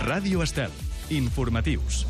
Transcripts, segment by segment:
Ràdio Estel. Informatius.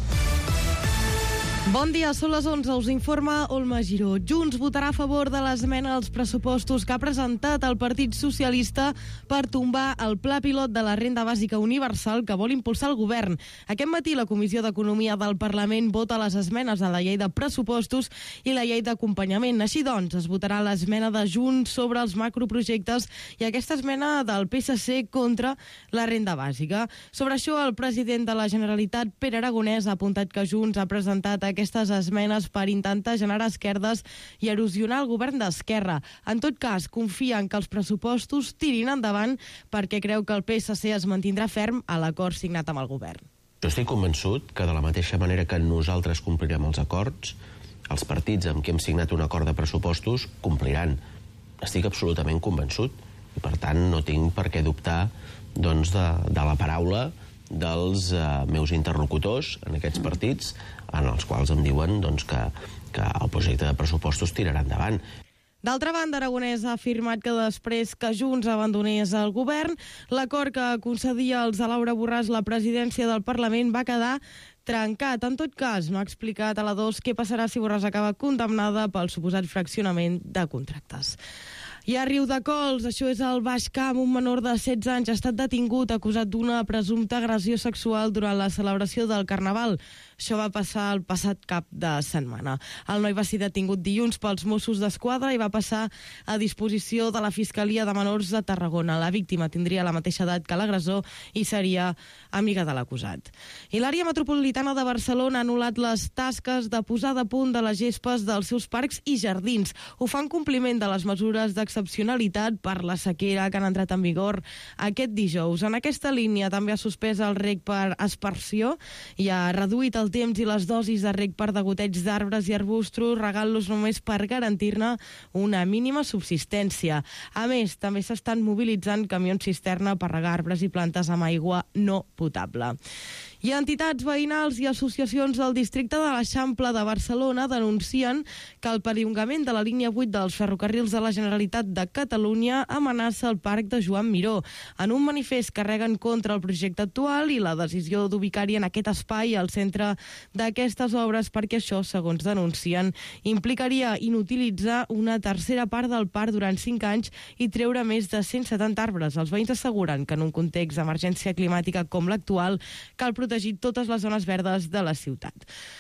Bon dia, són les 11, us informa Olma Giró. Junts votarà a favor de l'esmena als pressupostos que ha presentat el Partit Socialista per tombar el pla pilot de la renda bàsica universal que vol impulsar el govern. Aquest matí la Comissió d'Economia del Parlament vota les esmenes a la llei de pressupostos i la llei d'acompanyament. Així doncs, es votarà l'esmena de Junts sobre els macroprojectes i aquesta esmena del PSC contra la renda bàsica. Sobre això, el president de la Generalitat, Pere Aragonès, ha apuntat que Junts ha presentat aquestes esmenes per intentar generar esquerdes i erosionar el govern d'Esquerra. En tot cas, confien que els pressupostos tirin endavant perquè creu que el PSC es mantindrà ferm a l'acord signat amb el govern. Jo estic convençut que de la mateixa manera que nosaltres complirem els acords, els partits amb qui hem signat un acord de pressupostos compliran. Estic absolutament convençut i per tant no tinc per què dubtar de la paraula dels meus interlocutors en aquests partits, en els quals em diuen que el projecte de pressupostos tirarà endavant. D'altra banda, Aragonès ha afirmat que després que Junts abandonés el govern, l'acord que concedia als de Laura Borràs la presidència del Parlament va quedar trencat. En tot cas, no ha explicat a la 2 què passarà si Borràs acaba condemnada pel suposat fraccionament de contractes. I a Riudecols, això és al Baix Camp, un menor de 16 anys ha estat detingut acusat d'una presumpta agressió sexual durant la celebració del Carnaval. Això va passar el passat cap de setmana. El noi va ser detingut dilluns pels Mossos d'Esquadra i va passar a disposició de la Fiscalia de Menors de Tarragona. La víctima tindria la mateixa edat que l'agressor i seria amiga de l'acusat. I l'àrea metropolitana de Barcelona ha anul·lat les tasques de posada a punt de les gespes dels seus parcs i jardins. Ho fa en compliment de les mesures d'excepcionalitat per la sequera que han entrat en vigor aquest dijous. En aquesta línia també ha suspès el reg per aspersió i ha reduït el temps i les dosis de reg per degoteig d'arbres i arbustos, regant-los només per garantir-ne una mínima subsistència. A més, també s'estan mobilitzant camions cisterna per regar arbres i plantes amb aigua no potable. I entitats veïnals i associacions del districte de l'Eixample de Barcelona denuncien que el perllongament de la línia 8 dels ferrocarrils de la Generalitat de Catalunya amenaça el parc de Joan Miró. En un manifest carreguen contra el projecte actual i la decisió d'ubicar-hi en aquest espai al centre d'aquestes obres perquè això, segons denuncien, implicaria inutilitzar una tercera part del parc durant 5 anys i treure més de 170 arbres. Els veïns asseguren que en un context d'emergència climàtica com l'actual cal protegir totes les zones verdes de la ciutat.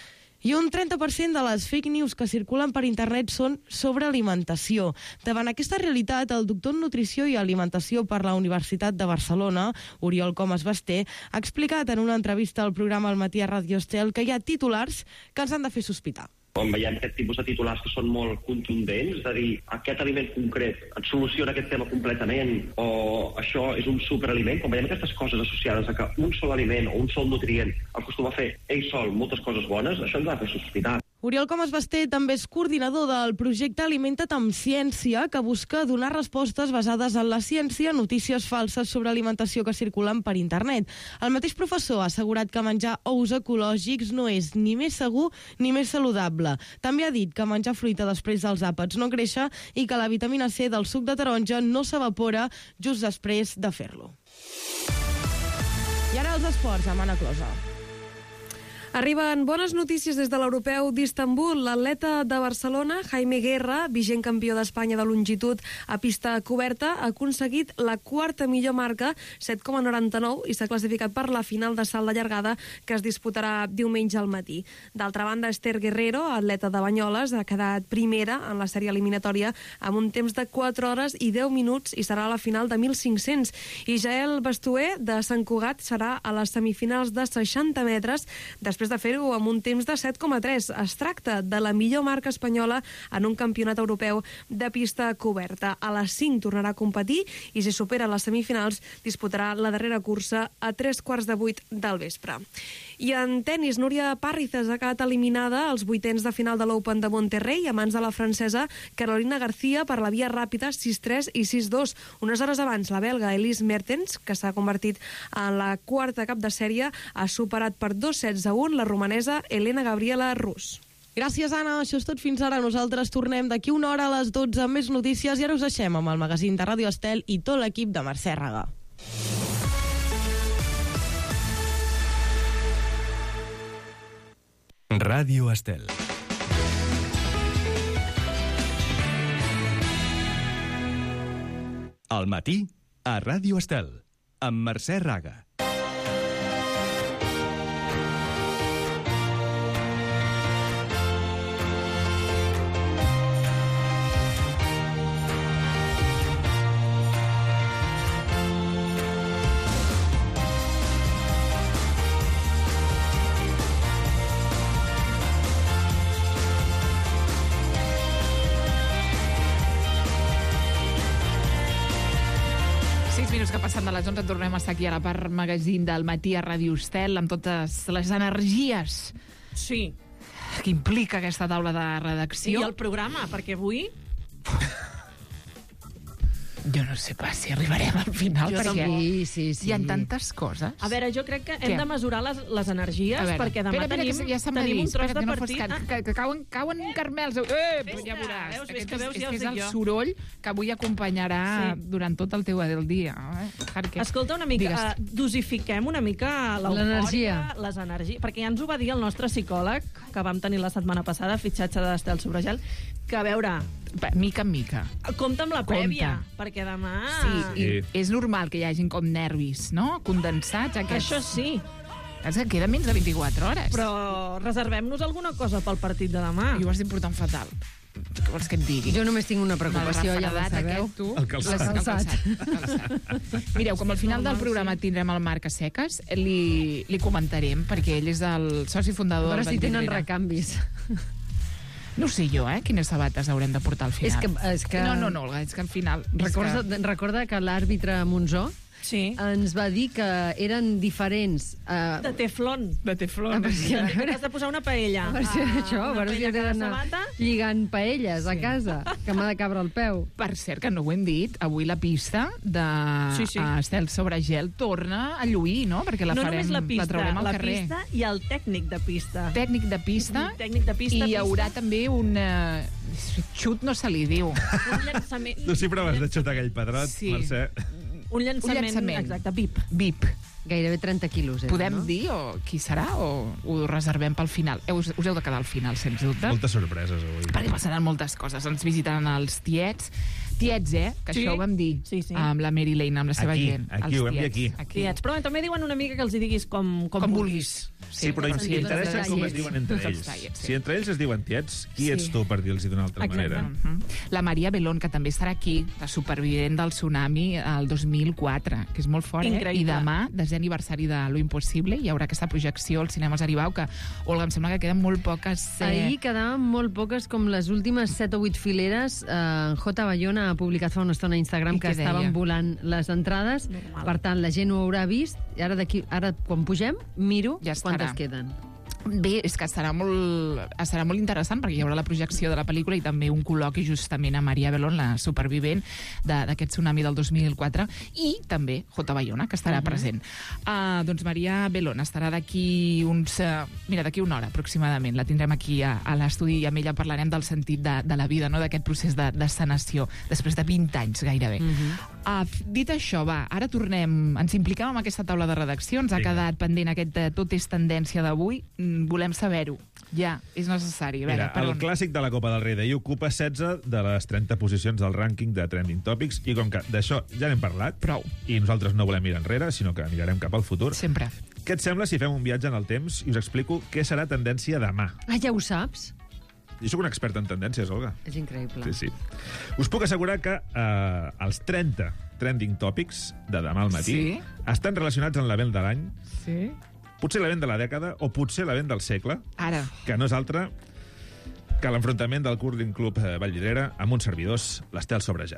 I un 30% de les fake news que circulen per internet són sobre alimentació. Davant aquesta realitat, el doctor en Nutrició i Alimentació per la Universitat de Barcelona, Oriol Comas Basté, ha explicat en una entrevista al programa Al matí a Ràdio Estel que hi ha titulars que ens han de fer sospitar. Quan veiem aquest tipus de titulars que són molt contundents, és a dir, aquest aliment concret et soluciona aquest tema completament, o això és un superaliment, quan veiem aquestes coses associades a que un sol aliment o un sol nutrient acostuma a fer ell sol moltes coses bones, això ens ha de fer sospitar. Oriol Comas Basté també és coordinador del projecte Alimenta't amb Ciència, que busca donar respostes basades en la ciència a notícies falses sobre alimentació que circulen per internet. El mateix professor ha assegurat que menjar ous ecològics no és ni més segur ni més saludable. També ha dit que menjar fruita després dels àpats no créixer i que la vitamina C del suc de taronja no s'evapora just després de fer-lo. I ara els esports amb Anna Closa. Arriben bones notícies des de l'Europeu d'Istanbul. L'atleta de Barcelona, Jaime Guerra, vigent campió d'Espanya de longitud a pista coberta, ha aconseguit la quarta millor marca, 7,99, i s'ha classificat per la final de salt de llargada que es disputarà diumenge al matí. D'altra banda, Esther Guerrero, atleta de Banyoles, ha quedat primera en la sèrie eliminatòria amb un temps de 4 hores i 10 minuts i serà a la final de 1.500. I Jael Bastuer, de Sant Cugat, serà a les semifinals de 60 metres després de fer-ho amb un temps de 7,3. Es tracta de la millor marca espanyola en un campionat europeu de pista coberta. A les 5 tornarà a competir i si supera les semifinals disputarà la darrera cursa a 7:45 del vespre. I en tennis, Núria Parrizas ha quedat eliminada als vuitens de final de l'Open de Monterrey a mans de la francesa Carolina García per la via ràpida 6-3 i 6-2. Unes hores abans, la belga Elise Mertens, que s'ha convertit en la quarta cap de sèrie, ha superat per 2-1 la romanesa Elena Gabriela Rus. Gràcies, Anna. Això és tot fins ara. Nosaltres tornem d'aquí una hora a les 12 amb més notícies i ara us deixem amb el magazín de Ràdio Estel i tot l'equip de Mercè Raga. Ràdio Estel. Al matí, a Ràdio Estel, amb Mercè Raga. Que passant de les 11 tornem a estar aquí a la part magazín del matí a Ràdio Estel amb totes les energies Sí. que implica aquesta taula de redacció. I el programa, perquè avui... Jo no sé pas si arribarem al final, Jo perquè sí. hi ha tantes coses. A veure, jo crec que hem de mesurar les energies, perquè demà tenim un tros de partit. Que cauen carmels. Però ja veuràs. Veus Aquest ja ho és dic el jo. soroll que avui acompanyarà durant tot el teu dia. Escolta, una mica, dosifiquem una mica l'eufòria, les energies, perquè ja ens ho va dir el nostre psicòleg, que vam tenir la setmana passada, fitxatge d'Estel Sobragel, que a veure... Mica en mica. Compte amb la prèvia, perquè demà... Sí, és normal que hi hagin com nervis, no? Condensats aquests. Això sí. És que queda menys de 24 hores. Però reservem-nos alguna cosa pel partit de demà. Jo ho estic portant fatal. Què vols que et digui? Jo només tinc una preocupació, ja ho sabeu. El calçat. Mireu, com al final del programa tindrem el Marc a seques, li comentarem, perquè ell és el soci fundador... A veure si tenen recanvis. No ho sé jo, quines sabates haurem de portar al final. És que... No, Olga, és que al final... Recorda que l'àrbitre Monzó ens va dir que eren diferents... De teflon. De teflon. Has de posar una paella. A veure si he d'anar lligant paelles a casa, que m'ha de cabre el peu. Per cert, que no ho hem dit, avui la pista d'Estel Sobragel torna a lluir, no? Perquè la farem, la traurem al carrer. La pista i el tècnic de pista. Tècnic de pista. I hi haurà també un... xut no se li diu. Un llançament... Tu sí proves de xutar aquell pedrot, Mercè. Un llançament, exacte, VIP. Gairebé 30 quilos. Podem dir qui serà o ho reservem pel final? Us heu de quedar al final, sens dubte. Moltes sorpreses avui. Perquè passaran moltes coses. Ens visitaran els tiets, que això ho vam dir amb la Mary Lane, amb la seva gent. Aquí, ho hem dit aquí. Tiets, però també diuen una mica que els hi diguis com vulguis. Sí, però interessa com es diuen entre ells. Si entre ells es diuen tiets, qui ets tu per dir-los d'una altra manera? La Maria Belón, que també estarà aquí, la supervivent del tsunami el 2004, que és molt fort, i demà, desè aniversari de Lo Impossible, hi haurà aquesta projecció als cinemes Aribau, que, Olga, em sembla que queden molt poques... Ahir quedaven molt poques, com les últimes 7 o 8 fileres. J. Bayona ha publicat fa una estona a Instagram que estaven volant les entrades. Per tant, la gent ho haurà vist, i ara quan pugem, miro quantes queden. Bé, és que serà molt interessant, perquè hi haurà la projecció de la pel·lícula i també un col·loqui justament a Maria Belón, la supervivent d'aquest tsunami del 2004, i també J. Bayona, que estarà present. Doncs Maria Belón estarà d'aquí d'aquí una hora aproximadament. La tindrem aquí a l'estudi i amb ella parlarem del sentit de la vida, no? D'aquest procés de sanació, després de 20 anys gairebé. Dit això, ara tornem, ens impliquem en aquesta taula de redacció, ens ha quedat pendent aquest Tot és tendència d'avui. Volem saber-ho. Ja, és necessari. Mira, el clàssic de la Copa del Rei d'ahir ocupa 16 de les 30 posicions del rànquing de Trending Topics, i com que d'això ja n'hem parlat, i nosaltres no volem mirar enrere, sinó que mirarem cap al futur. Sempre. Què et sembla si fem un viatge en el temps i us explico què serà tendència demà? Ja ho saps? Jo sóc un expert en tendències, Olga. És increïble. Sí. Us puc assegurar que els 30 Trending Topics de demà al matí estan relacionats amb l'event de l'any. Sí. Potser l'event de la dècada o potser l'event del segle, que no és altre que l'enfrontament del Curling Club Vallvidrera amb uns servidors, l'Estel Sobragel.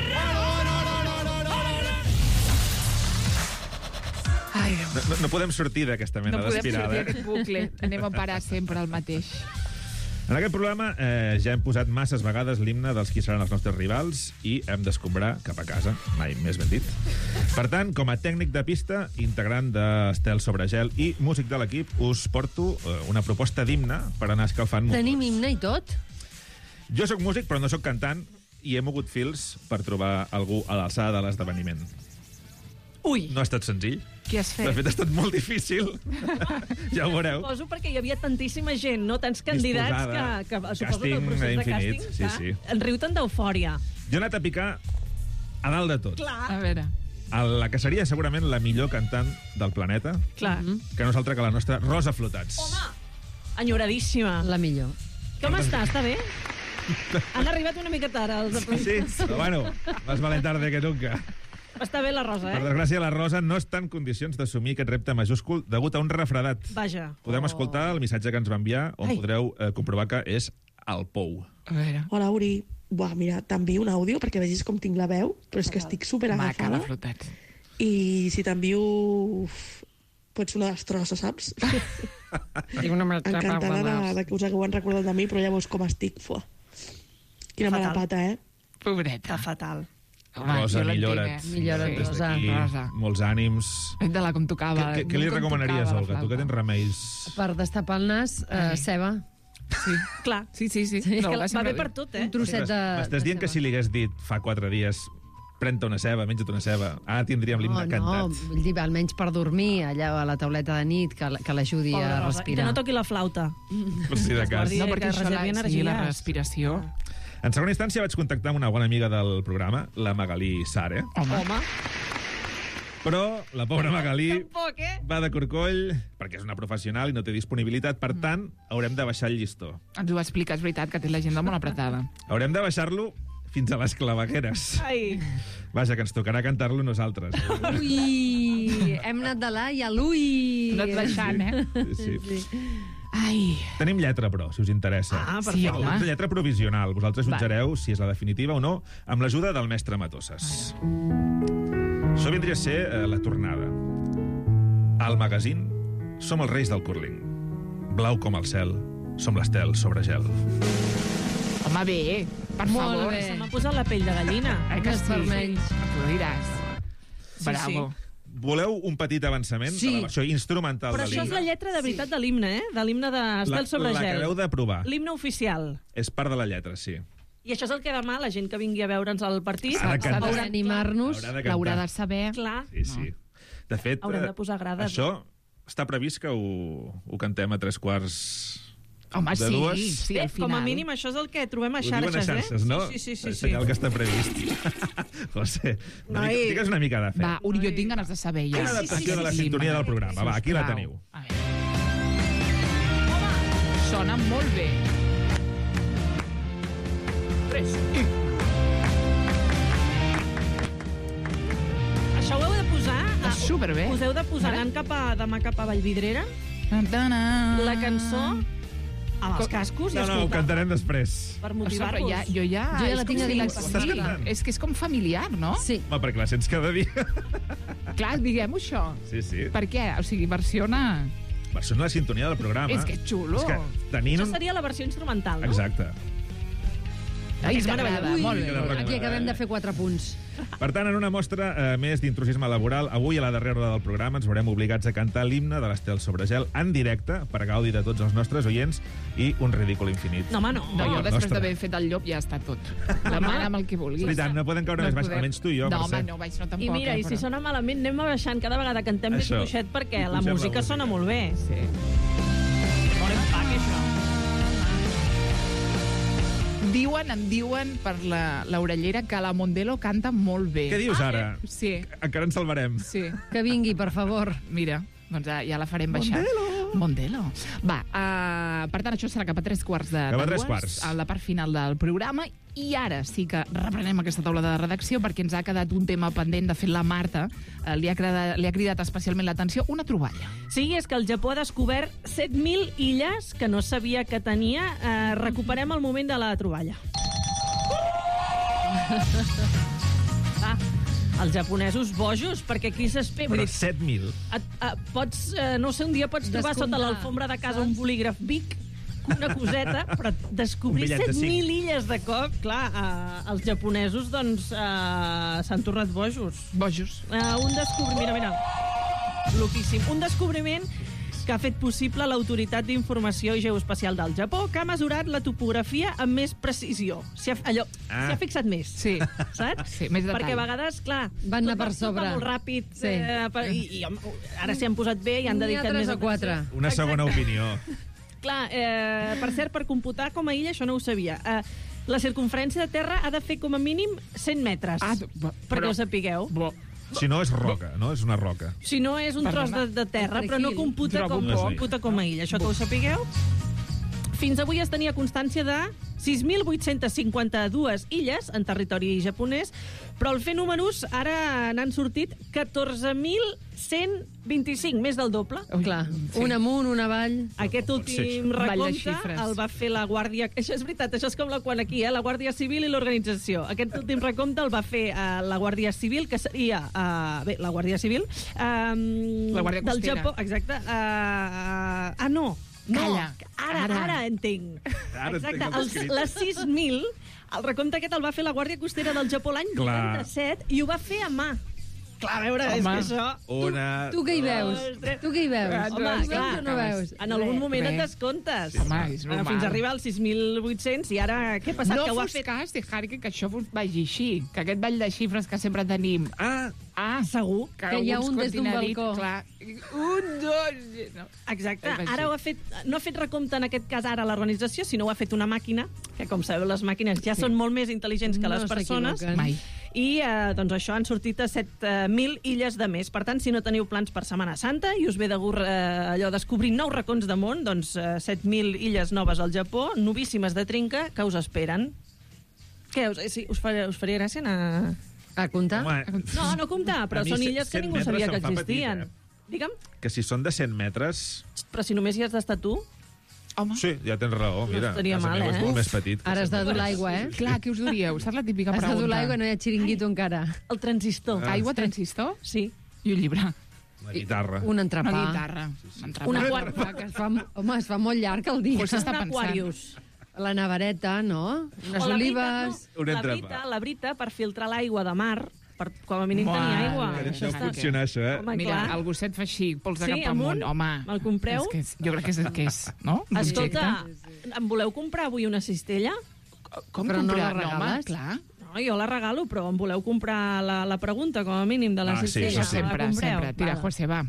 No podem sortir d'aquesta mena d'espiral. No podem sortir d'aquest bucle. Anem a parar sempre el mateix. En aquest programa ja hem posat masses vegades l'himne dels qui seran els nostres rivals i hem d'escombrar cap a casa, mai més ben dit. Per tant, com a tècnic de pista, integrant d'Estel Sobragel i músic de l'equip, us porto una proposta d'himne per anar escalfant motors. Tenim himne i tot? Jo sóc músic, però no sóc cantant, i he mogut fils per trobar algú a l'alçada de l'esdeveniment. Ui! No ha estat senzill. Què has fet? De fet, ha estat molt difícil. Ja ho veureu. Suposo perquè hi havia tantíssima gent, no? Tants candidats que suposo que el procés de càsting sí. en riu-te'n d'eufòria. Jo he anat a picar a dalt de tot. Clar. A veure... La que seria segurament la millor cantant del planeta, Clar. que no és altra que la nostra Rosa Flotats. Home, enyoradíssima. La millor. Com està? Està bé? Han arribat una mica tard els aplaudiments. Sí, però bueno, más vale tarde que nunca. Està bé la Rosa, Per desgràcia, la Rosa no està en condicions d'assumir aquest repte majúscul degut a un refredat. Vaja. Podem escoltar el missatge que ens va enviar, on podreu comprovar que és el Pou. A veure... Hola, Uri. Buah, mira, t'envio un àudio perquè vegis com tinc la veu, però és que estic superagafada. Maca, la Flotats. I si t'envio... Pots una destrossa, saps? Encantada de que us hagueu recordat de mi, però ja veus com estic. Fuà. Quina mala pata, Pobreta. Està fatal. Rosa, millora't. Millora't, Des Rosa. d'aquí, molts ànims. De la com tocava. Què li recomanaries, Olga? Tu que tens remeis... Per destapar el nas, ceba. Sí. Clar. Sí. És que va bé per tot, Un trosset de... M'estàs dient que si li hagués dit fa 4 dies pren-te una ceba, menja't una ceba, ara tindríem l'himne cantat. No, vull dir, almenys per dormir allà a la tauleta de nit, que l'ajudi a I respirar. que no toqui la flauta. Per si de cas. No, perquè això reservi energies. la respiració... En segona instància vaig contactar amb una bona amiga del programa, la Magalí Sare. Home. Però la pobra Magalí Tampoc, va de corcoll perquè és una professional i no té disponibilitat. Per tant, haurem de baixar el llistó. Ens ho va explicar, és veritat, que té l'agenda molt apretada. Haurem de baixar-lo fins a les clavegueres. Ai. Vaja, que ens tocarà cantar-lo nosaltres. Ui! Hem anat de l'A i a l'Ui! No et baixant, Sí. Ai... Tenim lletra, però, si us interessa. perfecte. Sí, Una home. lletra provisional. Vosaltres jutjareu si és la definitiva o no, amb l'ajuda del mestre Matosses. Això vindria a ser la tornada. Al magazín som els reis del curling. Blau com el cel, som l'estel sobre gel. Home, bé, per Molt favor. bé. Se m'ha posat la pell de gallina. Que Més per menys. Tu ho diràs. Sí, Bravo. Voleu un petit avançament de la versió instrumental Però de això és la l'himne? lletra de veritat de l'himne, De l'himne d'Estel sobre La que gel. heu de provar. L'himne oficial. És part de la lletra, sí. I això és el que demà la gent que vingui a veure'ns al partit Ha de cantar. Haurà d'animar-nos. Haurà de cantar. L'haurà de saber. Clar. Sí. De fet, Haurem de posar grades. això està previst que ho cantem a 3:15 Home, de sí, dues. sí, al final. Com a mínim això és el que trobem a Ho diuen xarxes, a xarxes, no? Sí. El senyal que està previst. José, digues una mica de fe. Va, Uri, jo tinc ganes de saber ja. Una adaptació de la sintonia del programa. Va, aquí la teniu. A veure. Sona molt bé. 3. Això ho heu de posar... Està superbé. Us heu de posar anant demà cap a Vallvidrera, la cançó amb els cascos i No, ho escoltar cantarem després. per Jo motivar-vos. ja Jo ja és la com tinc a si dins. sí, Estàs cantant? és que és com familiar, no? Sí. Home, perquè la sents cada dia. Clar, diguem-ho això. Sí. Per què? O sigui, versiona... Versiona la sintonia del programa. És que és xulo. És que tenint... Això seria la versió instrumental, no? Exacte. Ai, És m'agrada, meravellós. molt bé. Molt bé. Aquí acabem de fer 4 punts. Per tant, en una mostra més d'intrusisme laboral, avui a la darrera hora del programa ens veurem obligats a cantar l'himne de l'Estel sobre gel en directe per gaudi de tots els nostres oients i un ridícul infinit. No, home, no. No, jo el després nostre. d'haver fet el llop ja està tot. Demana'm el que vulguis. És veritat, no podem caure més baix, podem. almenys tu i jo, No, Mercè. home, no, baix no tampoc. I mira, i si sona malament, anem baixant. Cada vegada cantem més Això. fluixet perquè la Pugem la música música. sona molt bé. Sí. Molt empac, això. Em diuen per l'orellera que la Mondelo canta molt bé. Què dius ara? Sí, Encara ens salvarem. sí. Que vingui, per favor. Mira, doncs ja la farem baixar. Mondelo. Va, per tant, això serà cap a 3:15 de Cap a dues, 3:15. a la part final del programa. I ara sí que reprenem aquesta taula de redacció perquè ens ha quedat un tema pendent. De fet, la Marta li ha cridat especialment l'atenció una troballa. Sí, és que el Japó ha descobert 7.000 illes que no sabia que tenia. Recuperem el moment de la troballa. Els japonesos bojos, perquè aquí s'espera... Però 7.000. Pots, no sé, un dia pots trobar sota l'alfombra de casa un bolígraf Bic, una coseta, però descobrir Un bitllet de 7.000 illes de cop, clar, els japonesos, doncs, s'han tornat bojos. Bojos. Un descobriment, mira, loquíssim. Un descobriment que ha fet possible l'Autoritat d'Informació Geoespacial del Japó, que ha mesurat la topografia amb més precisió. S'hi ha fixat més, saps? Sí, més detall. Perquè a vegades, clar, van anar per tot sobre. va molt ràpid, i ara s'hi han posat bé i han dedicat més a 4. Una segona opinió. Clar, per cert, per computar com a illa, això no ho sabia. La circunferència de terra ha de fer com a mínim 100 metres, perquè ho sapigueu. Si no, és roca, no? És una roca. Si no, és un tros de terra, però no computa com a illa. Això que ho sapigueu. Fins avui es tenia constància de 6.852 illes en territori japonès, però al fer números ara n'han sortit 14.125, més del doble. Clar, un amunt, un avall. Aquest últim recompte el va fer la Guàrdia... Això és veritat, això és com quan aquí, la Guàrdia Civil i l'organització. Aquest últim recompte el va fer la Guàrdia Civil, que seria... la Guàrdia Civil... la Guàrdia Costera. Del Japó, exacte. No, ara entenc. Exacte, les 6.000, el recompte aquest el va fer la Guàrdia Costera del Japó l'any 97 i ho va fer a mà. Clar, a veure, és que això... Tu què hi veus? Tu què hi veus? Home, clar, no veus. En algun moment et descomptes. Home, és normal. Fins a arribar als 6.800 i ara què ha passat? No que ho ha fos fet... cas de Harry que això vagi així, que aquest ball de xifres que sempre tenim... segur. Que hi ha un des d'un balcó. Clar, un, dos... No. Exacte. Ara no ha fet recompte en aquest cas ara l'organització, sinó ho ha fet una màquina, que com sabeu les màquines ja són molt més intel·ligents que les persones. Mai. I doncs això han sortit a 7.000 illes de més. Per tant, si no teniu plans per Setmana Santa i us ve de gust allò descobrir nous racons de món, doncs 7.000 illes noves al Japó, novíssimes de trinca, que us esperen. Què, us faria gràcia anar... A comptar? No comptar, però són illes que ningú sabia que existien. Digue'm. Que si són de 100 metres... Però si només hi has d'estar tu... Home. Sí, ja tens raó, mira. No estaria mal, és molt més petit. Ara has de dur l'aigua, Clar, què us duríeu? Saps la típica pregunta? Has de dur l'aigua, no hi ha xiringuito encara. El transistor. Aigua, transistor? Sí. I un llibre. Una guitarra. Un entrepà. Una guitarra. Un entrepà, que es fa molt llarg el dia. Pues està un Aquarius. La nevareta, no? Unes olives... La brita, per filtrar l'aigua de mar, per com a mínim tenir aigua. Això funciona, això, Home, Mira, clar. el gosset fa així, pols de Sí, cap amunt. Home, me'l compreu? Jo crec que és, no? Escolta, em voleu comprar avui una cistella? Com Però no la comprar? regales? Home, clar. No, jo la regalo, però em voleu comprar la pregunta, com a mínim, de la cistella? sí. Sempre. Tira, José, va.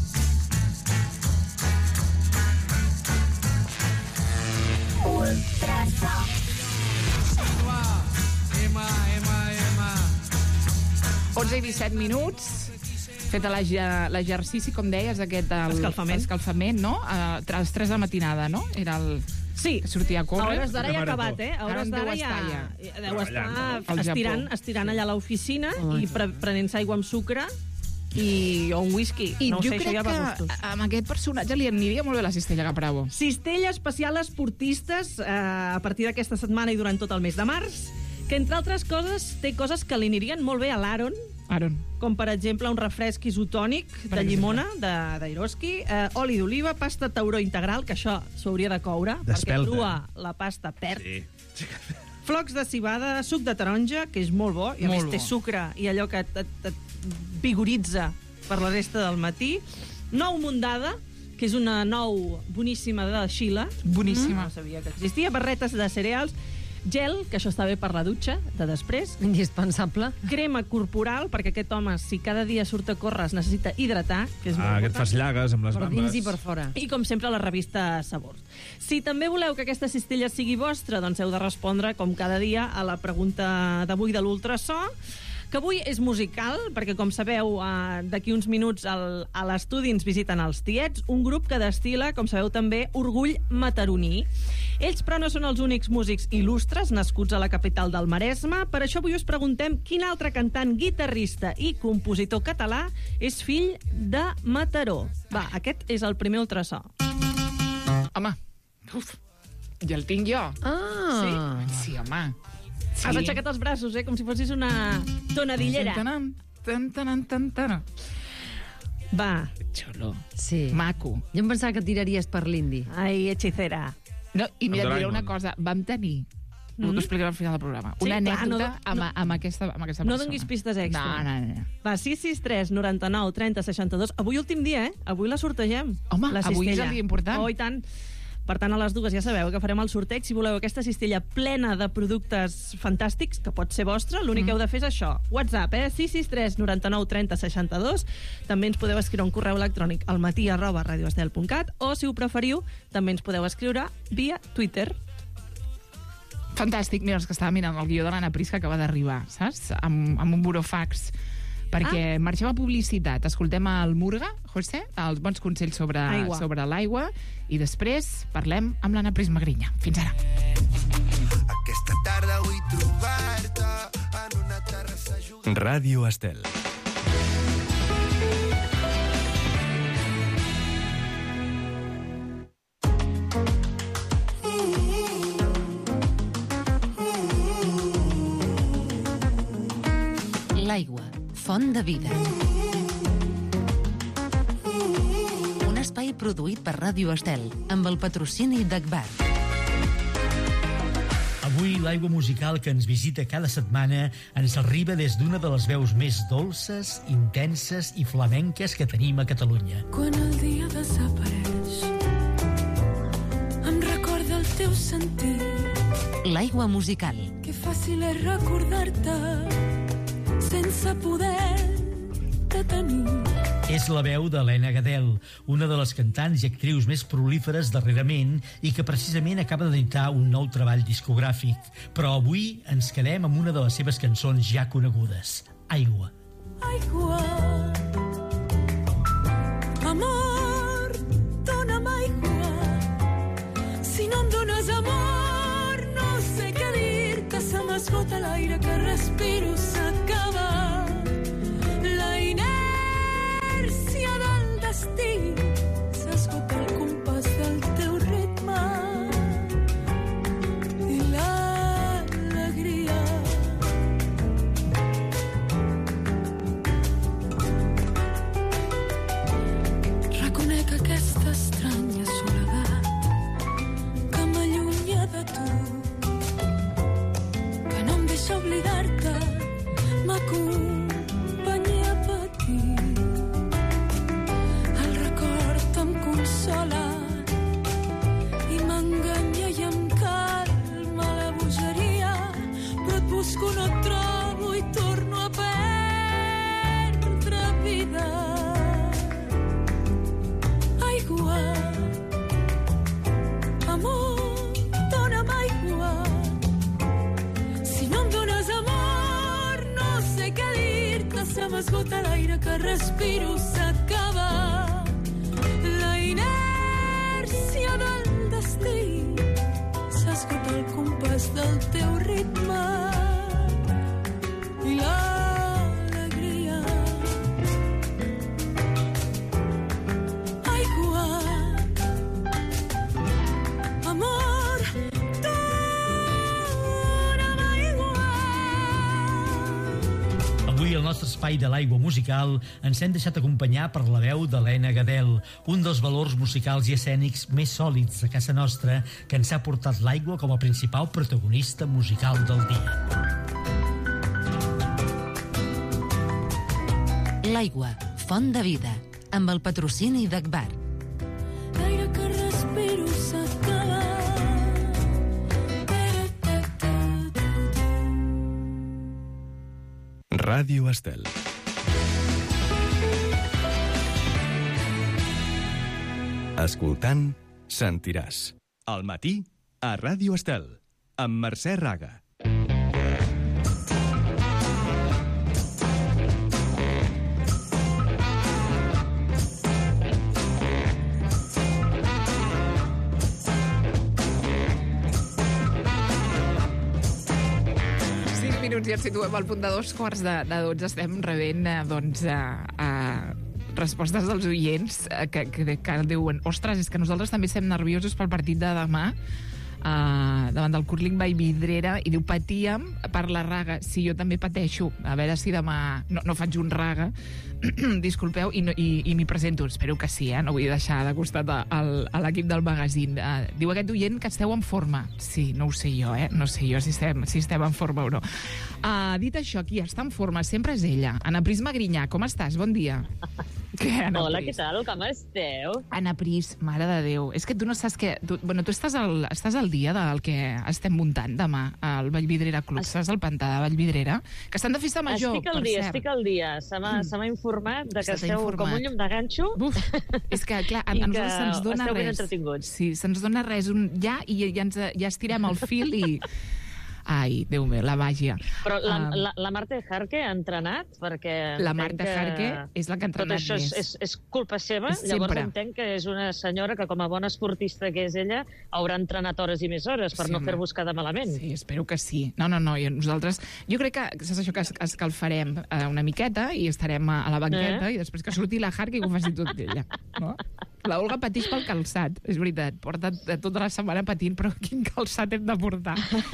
Onze i 17 minuts. Fet l'exercici, com deies, aquest... Escalfament, no? A les 3 de matinada, no? Era el... Sí. Que sortia a córrer. A hores d'ara ja ha acabat, A hores d'ara ja... Deu estar estirant allà a l'oficina i prenent-se aigua amb sucre o un whisky. I no ho jo sé, crec això ja va a que gustos. amb aquest personatge li aniria molt bé la cistella Capravo. Cistella especial esportistes a partir d'aquesta setmana i durant tot el mes de març, que entre altres coses té coses que li anirien molt bé a l'Aaron, com per exemple un refresc isotònic de llimona d'Airoski, oli d'oliva, pasta tauró integral, que això s'hauria de coure, perquè crua la pasta perd. Sí. Flocs de civada, suc de taronja, que és molt bo, i a més té sucre i allò que et vigoritza per la resta del matí. Nou mondada, que és una nou boníssima de Xile. Boníssima. No sabia que existia. Barretes de cereals. Gel, que això està bé per la dutxa, de després. Indispensable. Crema corporal, perquè aquest home, si cada dia surt a córrer, es necessita hidratar, que és molt important. Que et fas llagues amb les bambes. Per dins i per fora. I, com sempre, la revista Sabors. Si també voleu que aquesta cistella sigui vostra, doncs heu de respondre, com cada dia, a la pregunta d'avui de l'Ultrasò, que avui és musical, perquè, com sabeu, d'aquí uns minuts a l'estudi ens visiten els Tiets, un grup que destil·la, com sabeu també, orgull mataroní. Ells, però, no són els únics músics il·lustres nascuts a la capital del Maresme. Per això avui us preguntem quin altre cantant, guitarrista i compositor català és fill de Mataró. Va, aquest és el primer Ultrasò. Home, ja el tinc jo. Sí, home. Has aixecat els braços, com si fossis una tonadillera. Va. Xulo. Sí. Maco. Jo em pensava que tiraries per l'indi. Ai, hechicera. No, i mira, et diré una cosa. Vam tenir Ho explicaré al final del programa. Una anècdota amb aquesta persona. No donguis pistes extra. No. Va, 663 99 30 62. Avui últim dia, Avui la sortegem. Home, la avui és el dia important. Oh, i tant. Per tant, a les 2 ja sabeu que farem el sorteig. Si voleu aquesta cistella plena de productes fantàstics, que pot ser vostra, l'únic que heu de fer és això. WhatsApp, 663 99 30 62. També ens podeu escriure un correu electrònic al matí@radioestel.cat o, si ho preferiu, també ens podeu escriure via Twitter. Fantàstic. Mira, és que estava mirant el guió de l'Anna Pris que acaba d'arribar, saps? Amb un burofax. Perquè marxem a publicitat. Escoltem el Murga, José, els bons consells sobre l'aigua, i després parlem amb l'Anna Pris Magrinya. Fins ara. Aquesta tarda vull trobar-te en una terrassa jugant. Ràdio Estel. L'aigua, font de vida. Un espai produït per Ràdio Estel, amb el patrocini d'Agbar. Avui l'aigua musical que ens visita cada setmana ens arriba des d'una de les veus més dolces, intenses i flamenques que tenim a Catalunya. Quan el dia desapareix, em recorda el teu sentit. L'aigua musical. Que fàcil és recordar-te sense poder-te tenir. És la veu d'Helena Gadel, una de les cantants i actrius més prolíferes darrerament i que precisament acaba d'editar un nou treball discogràfic. Però avui ens quedem amb una de les seves cançons ja conegudes, Aigua. Aigua, amor, dona'm aigua. Si no em dones amor, no sé què dir-te. Se m'esgota l'aire que respiro, s'acaba. La inèrcia del destí, s'esgota el compàs del teu ritme i l'alegria. Reconec aquesta estranya soledat que m'allunya de tu, que no em deixa oblidar-te, m'acompanya a patir. El record em consola i m'enganya i em calma la bogeria, però et busco, no et trobo i torno a perdre vida. Aigua, amor, dona'm aigua. Si no em dones amor, no sé què dir-te. Se m'esgota l'aire que respiro, s'acaba. La inèrcia del destí, s'esgota el compàs del teu ritme i l'alegria. Aigua, amor, dona'm aigua. Avui al nostre espai de l'aigua musical ens hem deixat acompanyar per la veu d'Helena Gadel, un dels valors musicals i escènics més sòlids de casa nostra, que ens ha portat l'aigua com a principal protagonista musical del dia. L'aigua, font de vida, amb el patrocini d'Agbar. L'aire que respiro s'acaba. Ràdio Estel. Escoltant, sentiràs. Al matí, a Ràdio Estel, amb Mercè Raga. Minuts i ens situem al punt de 2:45. Estem rebent respostes dels oients que diuen: ostres, és que nosaltres també estem nerviosos pel partit de demà davant del Curling Vallvidrera i diu, patíem per la Raga. Sí, jo també pateixo. A veure si demà no faig un Raga. Disculpeu, i m'hi presento. Espero que sí, no vull deixar de costat a l'equip del magazín. Diu aquest oient que esteu en forma. Sí, no ho sé jo, no sé jo si estem en forma o no. Dit això, qui està en forma sempre és ella. Ana Pris Magrinyà, com estàs? Bon dia. Què, Ana Hola, Pris? què tal? Com esteu? Ana Pris, mare de Déu. És que tu no saps què... Tu estàs al dia del que estem muntant demà al Vallvidrera Club. Estàs al pantà de Vallvidrera? Que estan de festa major, per cert. Estic al dia. Se m'ha informat de que esteu com un llum de ganxo. Buf, és que, clar, a nosaltres se'ns dona esteu ben res. entretinguts. Sí, se'ns dona res ja i ja estirem el fil i... Ai, Déu meu, la màgia. Però la Marta Jarque ha entrenat? Perquè La Marta Jarque és la que ha entrenat tot això més. és culpa seva? Sempre. Llavors entenc que és una senyora que, com a bona esportista que és ella, haurà entrenat hores i més hores per no fer-vos quedar malament. Sí, espero que sí. No, i nosaltres... Jo crec que saps això, que escalfarem una miqueta i estarem a la banqueta i després que surti la Jarque i que ho faci tot ella. No? La Olga pateix pel calçat, és veritat. Porta tota la setmana patint, però quin calçat hem de portar?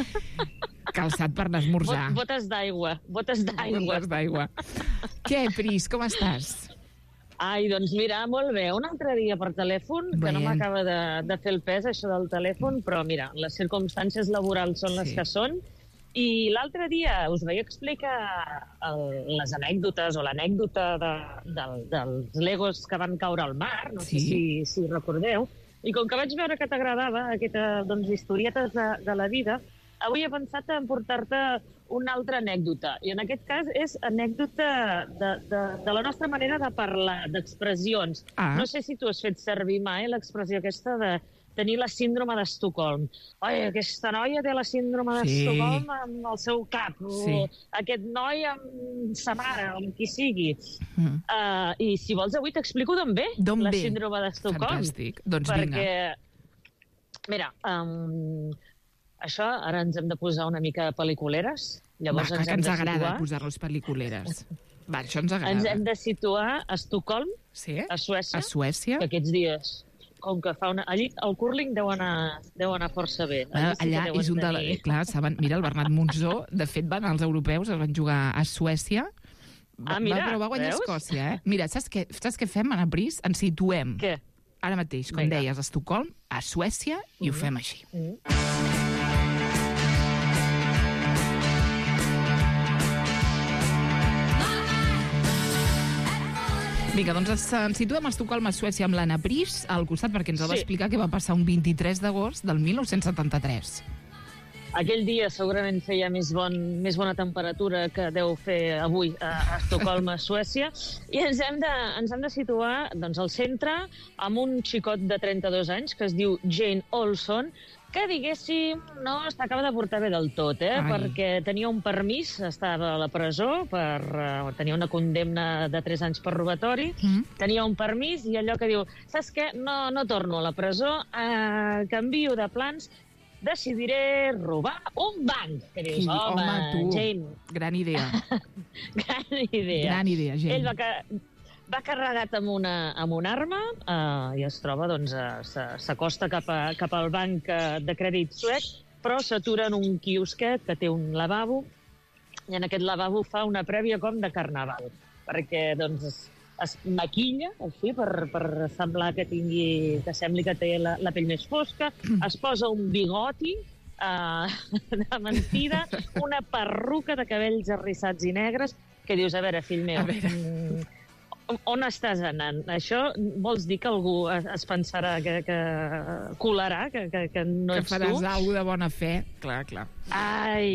Calçat per anar a esmorzar. Botes d'aigua. Botes d'aigua. Què, Pris, com estàs? Ai, doncs mira, molt bé. Un altre dia per telèfon, que no m'acaba de fer el pes, això del telèfon, però mira, les circumstàncies laborals són les que són. I l'altre dia us vaig explicar les anècdotes o l'anècdota dels Legos que van caure al mar, no sé si recordeu, i com que vaig veure que t'agradava aquestes historietes de la vida, avui he pensat en portar-te una altra anècdota. I en aquest cas és anècdota de la nostra manera de parlar, d'expressions. No sé si tu has fet servir mai l'expressió aquesta de tenir la síndrome d'Estocolm. Oi, aquesta noia té la síndrome d'Estocolm amb el seu cap. O aquest noi amb sa mare, amb qui sigui. I si vols avui t'explico d'on ve la síndrome d'Estocolm. Fantàstic. Doncs vinga. Perquè, mira, això ara ens hem de posar una mica pel·liculeres. Llavors que ens agrada posar-nos pel·liculeres. Va, això ens agrada. Ens hem de situar a Estocolm, a Suècia, que aquests dies... Com que fa allí el curling deu anar força bé. Allà és un de... Clar, saben, mira, el Bernat Monzó, de fet, els europeus es van jugar a Suècia, però va guanyar Escòcia, Mira, saps què fem, Ana Pris? Ens situem. Què? Ara mateix, com deies, a Estocolm, a Suècia, i ho fem així. Vinga, doncs ens situem a Estocolm, a Suècia, amb l'Anna Pris al costat, perquè ens ha d'explicar què va passar un 23 d'agost del 1973. Aquell dia segurament feia més bona temperatura que deu fer avui a Estocolm, a Suècia, i ens hem de situar al centre amb un xicot de 32 anys que es diu Jane Olson, que, diguéssim, no s'acaba de portar bé del tot, perquè tenia un permís, estava a la presó, tenia una condemna de 3 anys per robatori, tenia un permís i allò que diu, saps què, no torno a la presó, canvio de plans, decidiré robar un banc. Que dius, home, Jane... Gran idea. Gran idea, Jane. Ell va carregat amb una arma i es troba, s'acosta cap al banc de crèdit suec, però s'atura en un quiosquet que té un lavabo, i en aquest lavabo fa una prèvia com de carnaval, perquè es maquilla així per semblar que sembli que té la pell més fosca, es posa un bigoti de mentida, una perruca de cabells arrissats i negres, que dius, a veure, fill meu, on estàs anant? Això vols dir que algú es pensarà que colarà, que no ets tu? Que faràs alguna de bona fe? Clar. Ai.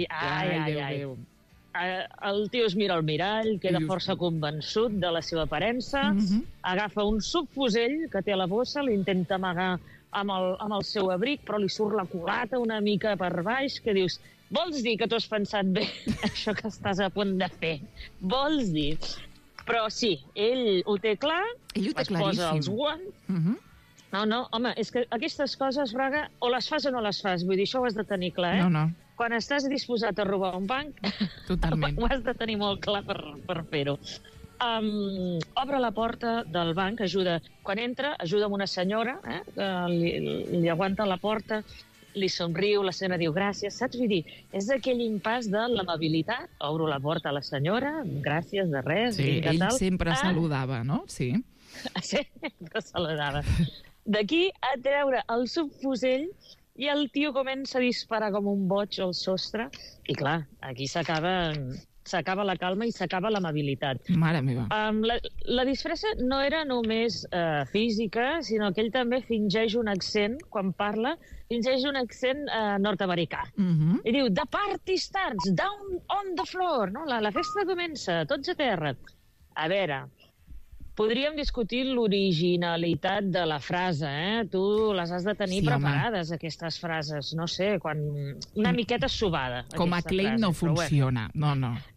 El tio es mira al mirall, queda força convençut de la seva aparença, agafa un subfusell que té a la bossa, l'intenta amagar amb el seu abric, però li surt la culata una mica per baix, que dius, vols dir que t'ho has pensat bé, això que estàs a punt de fer? Vols dir? Però sí, ell ho té clar, es posa els guants... No, home, és que aquestes coses, Braga, o les fas o no les fas, vull dir, això ho has de tenir clar, No. Quan estàs disposat a robar un banc, totalment, ho has de tenir molt clar per fer-ho. Obre la porta del banc, quan entra, ajuda amb una senyora, que li aguanta la porta, li somriu, la senyora diu gràcies, saps? Vull dir, és aquell impàs de l'amabilitat, obro la porta a la senyora, gràcies, de res, Sí, vinga, ell tal. sempre saludava, no? Sí. Sempre saludava. D'aquí a treure el subfusell i el tio comença a disparar com un boig al sostre i clar, aquí s'acaba la calma i s'acaba l'amabilitat. Mare meva. La disfressa no era només física, sinó que ell també fingeix un accent, quan parla, fingeix un accent nord-americà. I diu, the party starts, down on the floor, no? La festa comença, tots a terra. A veure, podríem discutir l'originalitat de la frase, Tu les has de tenir preparades, aquestes frases. No sé, una miqueta subada. Com a claim no funciona. No.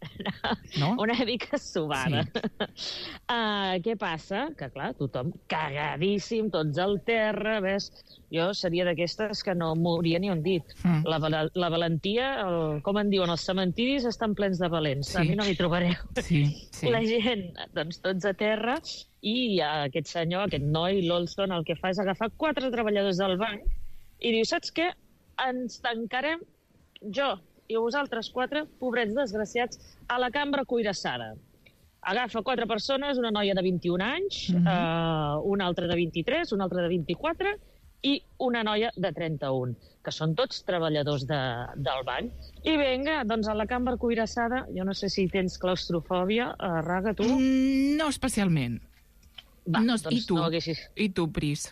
Una mica subada. Què passa? Que, clar, tothom cagadíssim, tots al terra, ves? Jo seria d'aquestes que no mouria ni un dit. La valentia, com en diuen, els cementiris estan plens de valents. A mi no m'hi trobareu. La gent, doncs, tots a terra, i aquest senyor, aquest noi, l'Olson, el que fa és agafar 4 treballadors del banc i diu, saps què? Ens tancarem, jo i vosaltres 4, pobrets desgraciats, a la cambra cuirassada. Agafa 4 persones, una noia de 21 anys, una altra de 23, una altra de 24 i una noia de 31, que són tots treballadors del banc. I vinga, doncs a la cambra cuirassada, jo no sé si tens claustrofòbia, Raga, tu? No especialment. Doncs I tu? No haguessis... I tu, Pris?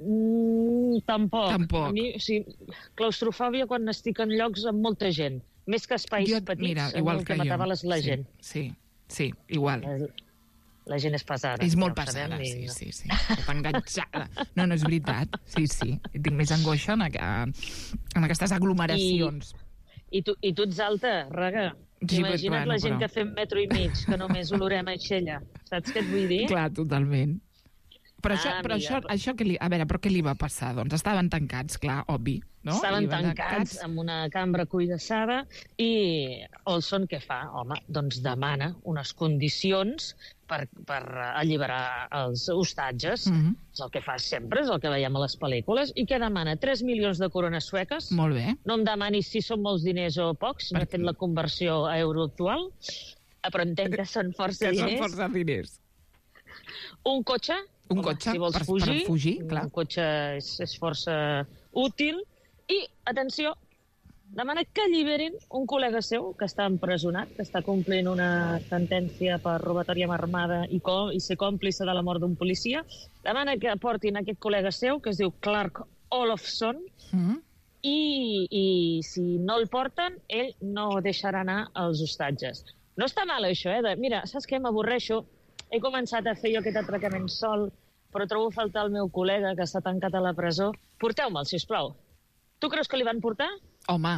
Tampoc. Tampoc. A mi, claustrofòbia quan estic en llocs amb molta gent. Més que espais petits, mira, igual el que m'atabala és la gent. Sí, igual. La gent és pesada. És molt pesada, sí. Està enganxada. No és veritat. Sí. Tinc més angoixa en aquestes aglomeracions. I tu ets alta, Raga. Imagina't la gent que fem 1,5 metres, que només olorem a aixella. Saps què et vull dir? Clar, totalment. Però això què li va passar? Doncs estaven tancats, clar, obvi. No? Estaven tancats amb una cambra cuirassada i Olson què fa? Home, doncs demana unes condicions per alliberar els hostatges. És el que fa sempre, és el que veiem a les pel·lícules. I què demana? 3 milions de corones sueques. Molt bé. No em demanis si són molts diners o pocs, no he fet la conversió a euro actual, però entenc que són força diners. Que són força diners. Un cotxe, si vols fugir, per fugir, clar. Un cotxe és força útil. I, atenció, demana que alliberin un col·lega seu que està empresonat, que està complint una sentència per robatori amb armada i ser còmplice de la mort d'un policia. Demana que portin aquest col·lega seu, que es diu Clark Olofsson, i si no el porten, ell no deixarà anar els hostatges. No està mal, això, mira, saps què? M'avorreixo. He començat a fer jo aquest atracament sol, però trobo a faltar el meu col·lega que està tancat a la presó. Porteu-me'l, sisplau. Tu creus que li van portar? Home.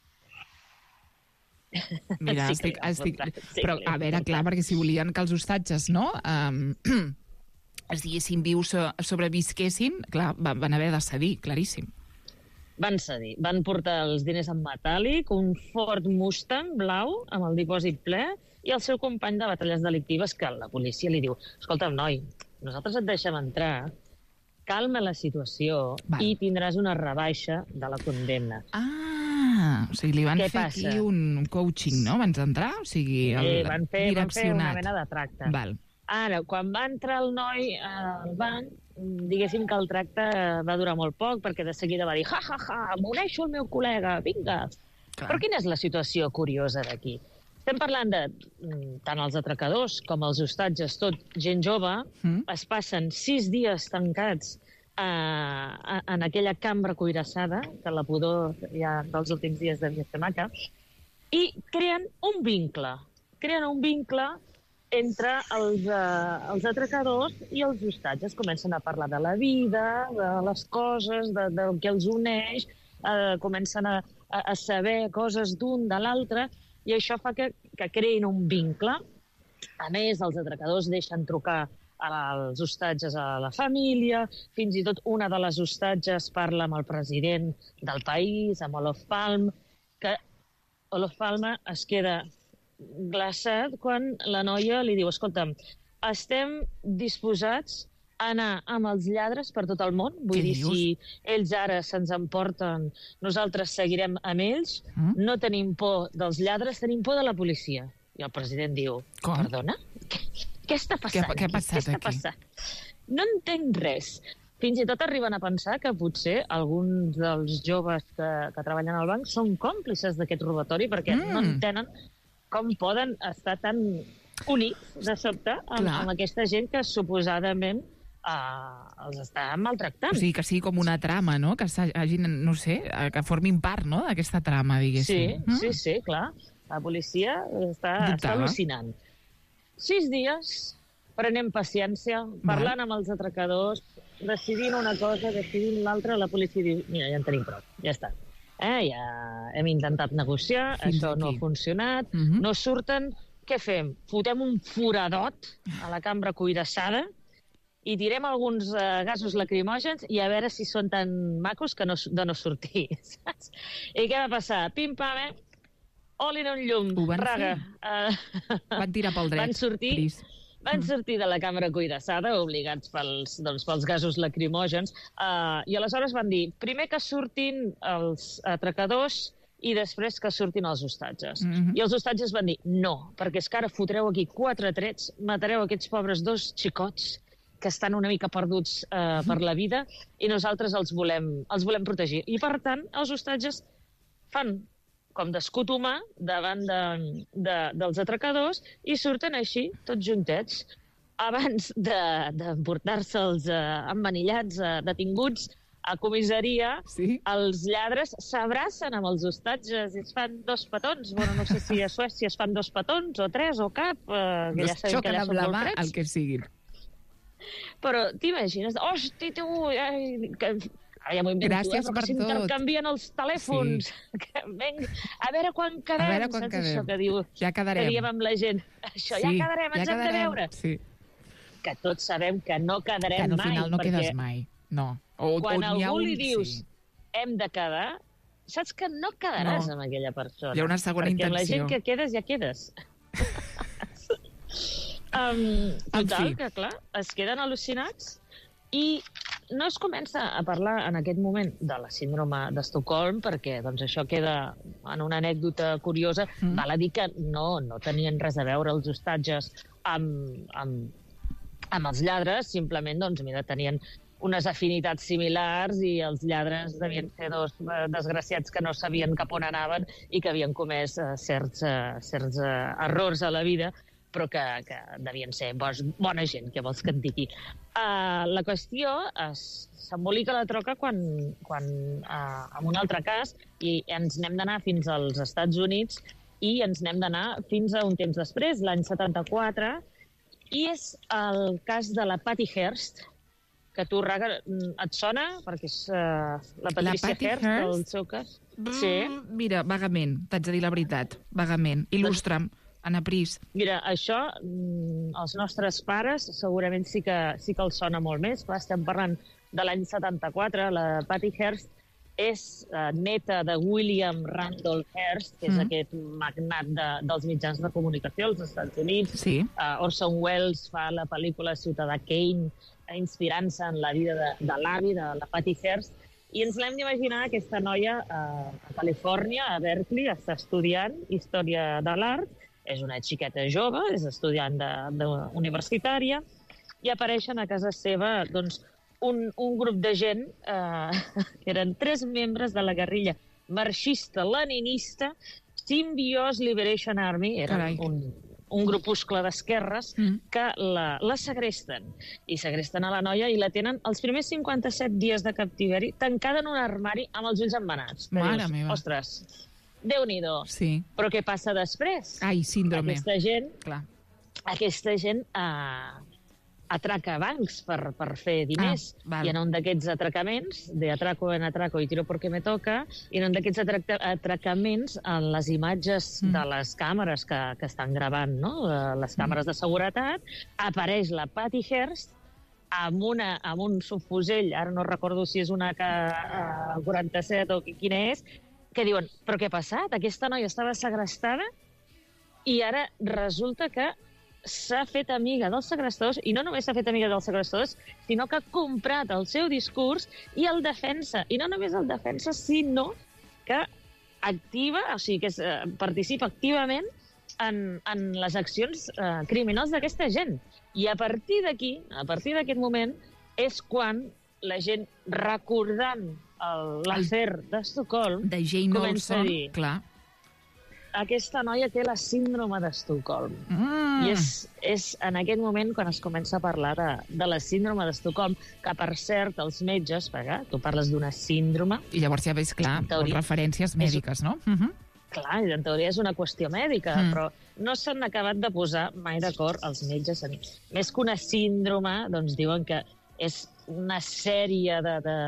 Mira, però, a veure, clar, perquè si volien que els hostatges, no?, estiguessin vius, sobrevisquessin, clar, van haver de cedir, claríssim. Van cedir. Van portar els diners en metàl·lic, un Ford Mustang blau amb el dipòsit ple i el seu company de batalles delictives, que la policia li diu, escolta'm, noi, nosaltres et deixem entrar, calma la situació i tindràs una rebaixa de la condemna. O sigui, li van fer aquí un coaching, no?, abans d'entrar? O sigui, van fer una mena de tracte. Val. Ara, quan va entrar el noi al banc, diguéssim que el tracte va durar molt poc, perquè de seguida va dir m'uneixo el meu col·lega, vinga. Clar. Però quina és la situació curiosa d'aquí? Estem parlant de tant els atracadors com els hostatges, tot gent jove, es passen 6 dies tancats en aquella cambra cuirassada, que la pudor ja dels últims dies devia ser maca, i creen un vincle. Creen un vincle entre els atracadors i els hostatges. Comencen a parlar de la vida, de les coses, del que els uneix, comencen a saber coses d'un de l'altre, i això fa que creïn un vincle. A més, els atracadors deixen trucar als hostatges a la família, fins i tot una de les hostatges parla amb el president del país, amb Olof Palme, que Olof Palme es queda glaçat quan la noia li diu, escolta'm, estem disposats anar amb els lladres per tot el món. Vull dir, si ells ara se'ns emporten, nosaltres seguirem amb ells. No tenim por dels lladres, tenim por de la policia. I el president diu, perdona? Què està passant? Què ha passat aquí? No entenc res. Fins i tot arriben a pensar que potser alguns dels joves que treballen al banc són còmplices d'aquest robatori perquè no entenen com poden estar tan units de sobte amb aquesta gent que suposadament els està maltractant. O sigui, que sigui com una trama, no? Que hagin, no sé, que formin part, no?, d'aquesta trama, diguéssim. Sí, clar. La policia està al·lucinant. 6 dies, prenem paciència, parlant amb els atracadors, decidint una cosa, decidint l'altra, la policia diu, mira, ja en tenim prou, ja està. Ja hem intentat negociar, això no ha funcionat, no surten, què fem? Fotem un foradot a la cambra cuirassada i tirem alguns gasos lacrimògens i a veure si són tan macos que de no sortir, saps? I què va passar? Pim-pam, oli en un llum, raga. Van tirar pel dret. Van sortir de la cambra cuirassada, obligats pels gasos lacrimògens, i aleshores van dir, primer que surtin els atracadors i després que surtin els hostatges. I els hostatges van dir, no, perquè és que ara fotreu aquí 4 trets, matareu aquests pobres 2 xicots que estan una mica perduts per la vida i nosaltres els volem protegir. I, per tant, els hostatges fan com d'escut humà davant dels atracadors i surten així, tots juntets. Abans d'emportar-se'ls emmanillats, detinguts a comissaria, els lladres s'abracen amb els hostatges i es fan 2 petons. Bueno, no sé si a Suècia es fan 2 petons o 3 o cap, que ja sabem que allà són molt freds. El que siguin. Però t'imagines, hosti, tu... Ja m'ho invento, gràcies per tot. S'intercanvien els telèfons. Sí. A veure quan quedem, saps això que diu? Ja quedarem. Que diem amb la gent. Això, ja quedarem, ens hem de veure. Sí. Que tots sabem que no quedarem mai. Que al final no quedes mai, no. Quan algú li dius hem de quedar, saps que no quedaràs amb aquella persona. Hi ha una segona intenció. Perquè la gent que quedes, ja quedes. Total, que clar, es queden al·lucinats i no es comença a parlar en aquest moment de la síndrome d'Estocolm perquè doncs, això queda en una anècdota curiosa. Val a dir que no tenien res a veure els hostatges amb els lladres, simplement doncs, mira, tenien unes afinitats similars i els lladres devien ser 2 desgraciats que no sabien cap on anaven i que havien comès certs errors a la vida, però que devien ser bona gent, què vols que et digui. La qüestió s'embolica la troca quan en un altre cas, i ens n'hem d'anar fins als Estats Units i ens n'hem d'anar fins a un temps després, l'any 74, i és el cas de la Patty Hearst, que tu, Raga, et sona? Perquè és la Patricia Hearst, el seu cas. Sí. Mira, vagament, t'haig de dir la veritat, vagament. Il·lustra'm. Anna Pris. Mira, això, els nostres pares segurament sí que els sona molt més. Estem parlant de l'any 74. La Patty Hearst és neta de William Randolph Hearst, que és aquest magnat dels mitjans de comunicació als Estats Units. Sí. Orson Welles fa la pel·lícula Ciutadà Kane, inspirant-se en la vida de l'avi, de la Patty Hearst, i ens l'hem d'imaginar aquesta noia a Califòrnia, a Berkeley, està estudiant Història de l'Art. És una xiqueta jove, és estudiant universitària, i apareixen a casa seva doncs, un grup de gent que eren 3 membres de la guerrilla marxista-leninista Symbiote Liberation Army, era un grupuscle d'esquerres que la segresten. I segresten a la noia i la tenen els primers 57 dies de captiveri tancada en un armari amb els ulls embenats. Mare meva. Ostres, Déu-n'hi-do. Sí. Però què passa després? Ai, síndrome. Aquesta gent atraca bancs per fer diners. I en un d'aquests atracaments, de atraco en atraco y tiro porque me toca, i en un d'aquests atracaments, en les imatges de les càmeres que estan gravant, no? Les càmeres de seguretat, apareix la Patty Hearst amb un subfusell, ara no recordo si és una AK-47 o quina és, que diuen, però què ha passat? Aquesta noia estava segrestada i ara resulta que s'ha fet amiga dels segrestadors, i no només s'ha fet amiga dels segrestadors, sinó que ha comprat el seu discurs i el defensa. I no només el defensa, sinó que activa, o sigui, que participa activament en les accions criminals d'aquesta gent. I a partir d'aquí, a partir d'aquest moment, és quan la gent, recordant l'afer d'Estocolm, de Jane comença a Austen, dir, clar, aquesta noia té la síndrome d'Estocolm. I és en aquest moment quan es comença a parlar de la síndrome d'Estocolm, que, per cert, els metges, perquè tu parles d'una síndrome... I llavors ja veus, clar, amb referències mèdiques, no? Clar, en teoria és una qüestió mèdica, però no s'han acabat de posar mai d'acord els metges. Més que una síndrome, doncs diuen que és una sèrie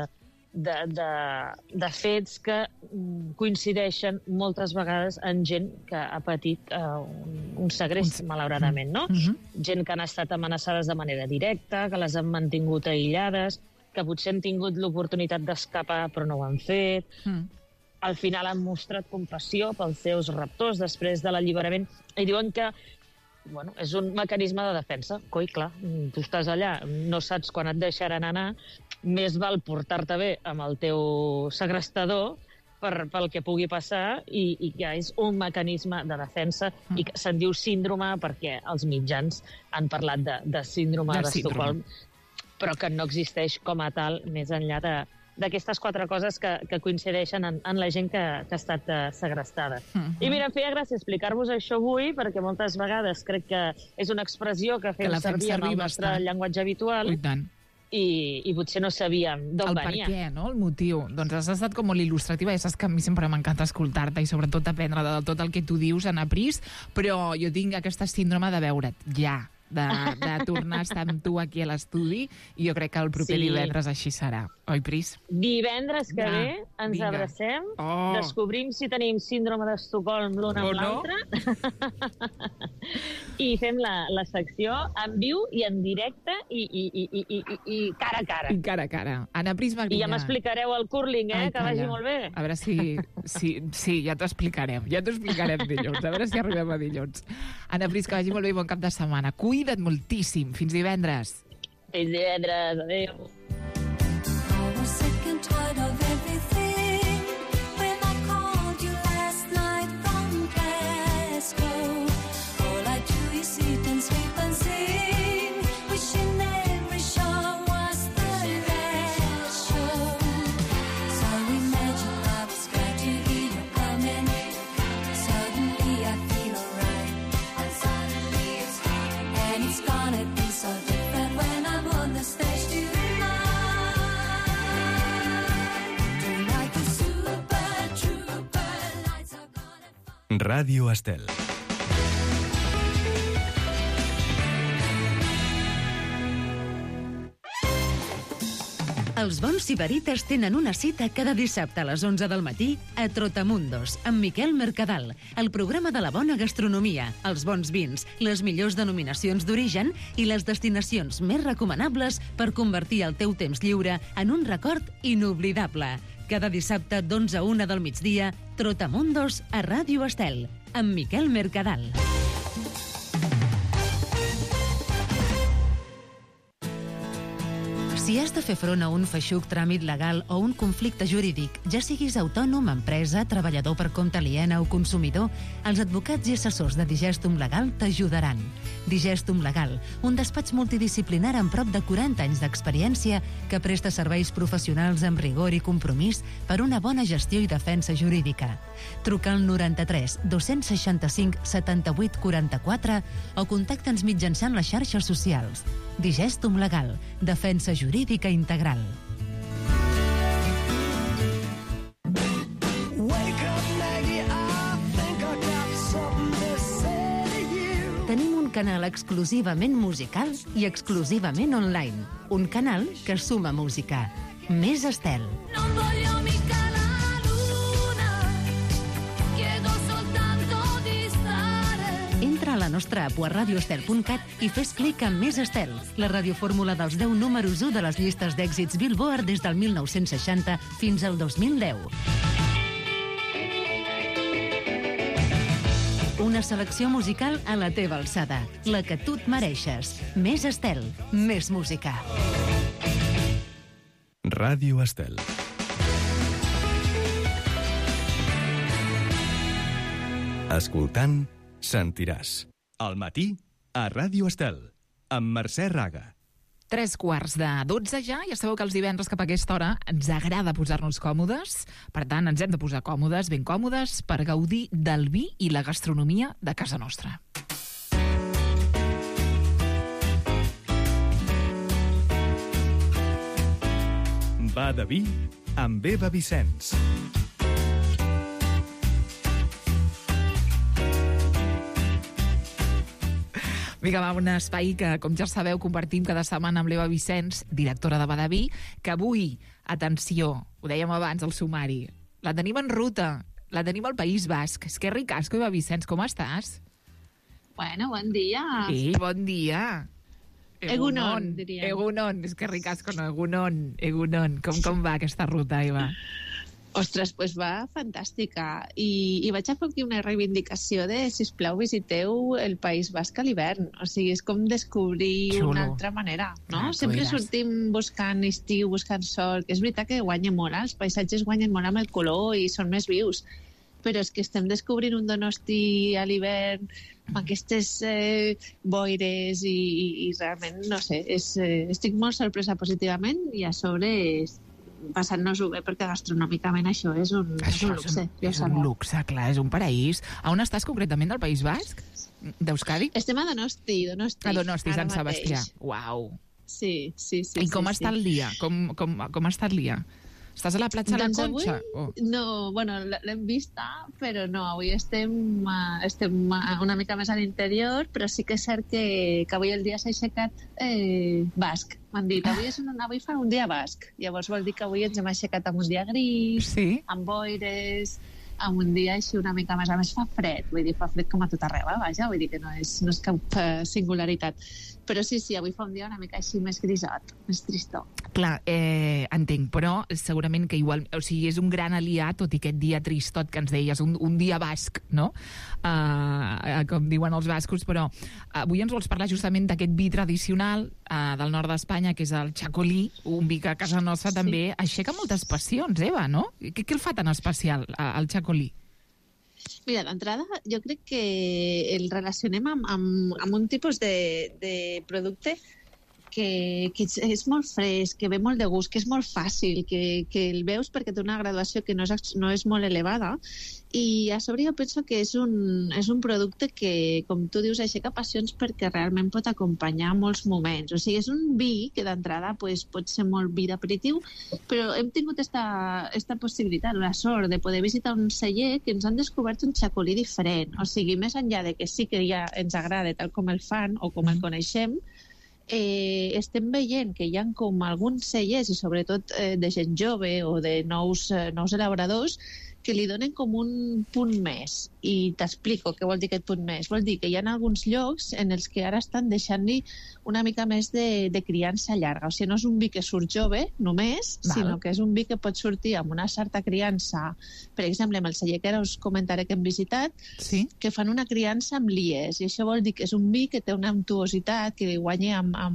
de fets que coincideixen moltes vegades en gent que ha patit un segrest, malauradament, no? Gent que han estat amenaçades de manera directa, que les han mantingut aïllades, que potser han tingut l'oportunitat d'escapar però no ho han fet. Al final han mostrat compassió pels seus raptors després de l'alliberament i diuen que és un mecanisme de defensa. Coi, clar, tu estàs allà, no saps quan et deixaran anar, més val portar-te bé amb el teu segrestador pel que pugui passar i que és un mecanisme de defensa i que se'n diu síndrome perquè els mitjans han parlat de síndrome d'Estocolm, però que no existeix com a tal més enllà d'aquestes 4 coses que coincideixen en la gent que ha estat segrestada. I mira, em feia gràcia explicar-vos això avui, perquè moltes vegades crec que és una expressió que fem servir en el nostre llenguatge habitual. I potser no sabíem d'on venia. El per què, no? El motiu. Doncs has estat com molt il·lustrativa, ja saps que a mi sempre m'encanta escoltar-te i sobretot aprendre de tot el que tu dius, Anna Pris, però jo tinc aquesta síndrome de veure't ja, de tornar a estar amb tu aquí a l'estudi, i jo crec que el proper divendres així serà. Oi, Pris? Divendres que ve ens abracem, descobrim si tenim síndrome d'Estocolm l'una amb l'altra i fem la secció en viu i en directe i cara a cara. I cara a cara. Anna Pris Magrinyà. I ja m'explicareu el curling, que vagi molt bé. A veure si ja t'ho explicarem. Ja t'ho explicarem dilluns. A veure si arribem a dilluns. Anna Pris, que vagi molt bé i bon cap de setmana. Cuida't moltíssim. Fins divendres. Fins divendres. Adéu. Ràdio Estel. Els bons sibarites tenen una cita cada dissabte a les 11 del matí a Trotamundos, amb Miquel Mercadal, el programa de la bona gastronomia, els bons vins, les millors denominacions d'origen i les destinacions més recomanables per convertir el teu temps lliure en un record inoblidable. Cada dissabte d'11 a 1 del migdia, Trotamundos a Ràdio Estel, amb Miquel Mercadal. Si has de fer front a un feixuc tràmit legal o un conflicte jurídic, ja siguis autònom, empresa, treballador per compte aliena o consumidor, els advocats i assessors de Digestum Legal t'ajudaran. Digestum Legal, un despatx multidisciplinar amb prop de 40 anys d'experiència que presta serveis professionals amb rigor i compromís per una bona gestió i defensa jurídica. Truca al 93 265 78 44 o contacta'ns mitjançant les xarxes socials. Digestum Legal, defensa jurídica integral. Tenim un canal exclusivament musical i exclusivament online. Un canal que suma música. Més Estel. Entra a la nostra app a radioestel.cat i fes clic en Més Estel, la radiofórmula dels 10 números 1 de les llistes d'èxits Billboard des del 1960 fins al 2010. Una selecció musical a la teva alçada, la que tu et mereixes. Més Estel, més música. Ràdio Estel. Escoltant, sentiràs. Al matí, a Ràdio Estel, amb Mercè Raga. 3:45 ja, ja sabeu que els divendres cap a aquesta hora ens agrada posar-nos còmodes, per tant ens hem de posar còmodes, ben còmodes, per gaudir del vi i la gastronomia de casa nostra. Va de vi amb Eva Vicenç. Vinga, va, un espai que, com ja sabeu, compartim cada setmana amb l'Eva Vicenç, directora de Badaví, que avui, atenció, ho dèiem abans al sumari, la tenim en ruta, la tenim al País Basc. És que ricasco, Eva Vicenç, com estàs? Bueno, bon dia. Sí, bon dia. Egunon, diríem. Egunon, és que ricasco, no, Egunon. Com va aquesta ruta, Eva? Ostres, doncs va fantàstica. I vaig a fer aquí una reivindicació de, sisplau, visiteu el País Basc a l'hivern. O sigui, és com descobrir Xulo. una altra manera, no? Ah, Sempre sortim buscant estiu, buscant sol, que és veritat que guanya molt, els paisatges guanyen molt amb el color i són més vius. Però és que estem descobrint un Donosti a l'hivern amb aquestes boires i realment, no sé, estic molt sorpresa positivament i a sobre passant-nos-ho bé, perquè gastronòmicament això és un luxe. És un luxe, clar, és un paraís. A on estàs concretament, del País Basc? D'Euskadi? Estem a Donosti. A Donosti, Sant Sebastià. Uau. Sí. I com està el dia? Com ha estat el dia? Estàs a la platja de la Conxa? No, bueno, l'hem vista, però no, avui estem una mica més a l'interior, però sí que és cert que avui el dia s'ha aixecat basc. M'han dit, avui fa un dia basc. Llavors vol dir que avui ens hem aixecat amb un dia gris, amb boires, amb un dia així una mica més. A més, fa fred, vull dir, fa fred com a tot arreu, vaja, vull dir que no és cap singularitat. Però sí, avui fa un dia una mica així més grisot, més tristó. Clar, entenc, però segurament que igual, o sigui, és un gran aliat, tot i aquest dia tristot que ens deies, un dia basc, no? Com diuen els bascos, però avui ens vols parlar justament d'aquest vi tradicional del nord d'Espanya, que és el Chacolí, un vi que a casa nostra també aixeca moltes passions, Eva, no? Què el fa tan especial, el Chacolí? Mira, d'entrada, jo crec que el relacionem amb un tipus de producte que és molt fresc, que ve molt de gust, que és molt fàcil, que el veus perquè té una graduació que no és molt elevada, i a sobre jo penso que és un producte que, com tu dius, aixeca passions perquè realment pot acompanyar molts moments. O sigui, és un vi que d'entrada pot ser molt vi d'aperitiu, però hem tingut esta possibilitat, la sort de poder visitar un celler que ens han descobert un Chacolí diferent. O sigui, més enllà de que sí que ja ens agrada tal com el fan o com el coneixem, estem veient que hi ha com alguns cellers, i sobretot de gent jove o de nous elaboradors, que li donen com un punt més. I t'explico què vol dir aquest punt més. Vol dir que hi ha alguns llocs en els que ara estan deixant-li una mica més de criança llarga. O sigui, no és un vi que surt jove només, sinó que és un vi que pot sortir amb una certa criança. Per exemple, amb el celler que ara us comentaré que hem visitat, que fan una criança amb lies. I això vol dir que és un vi que té una untuositat, que guanya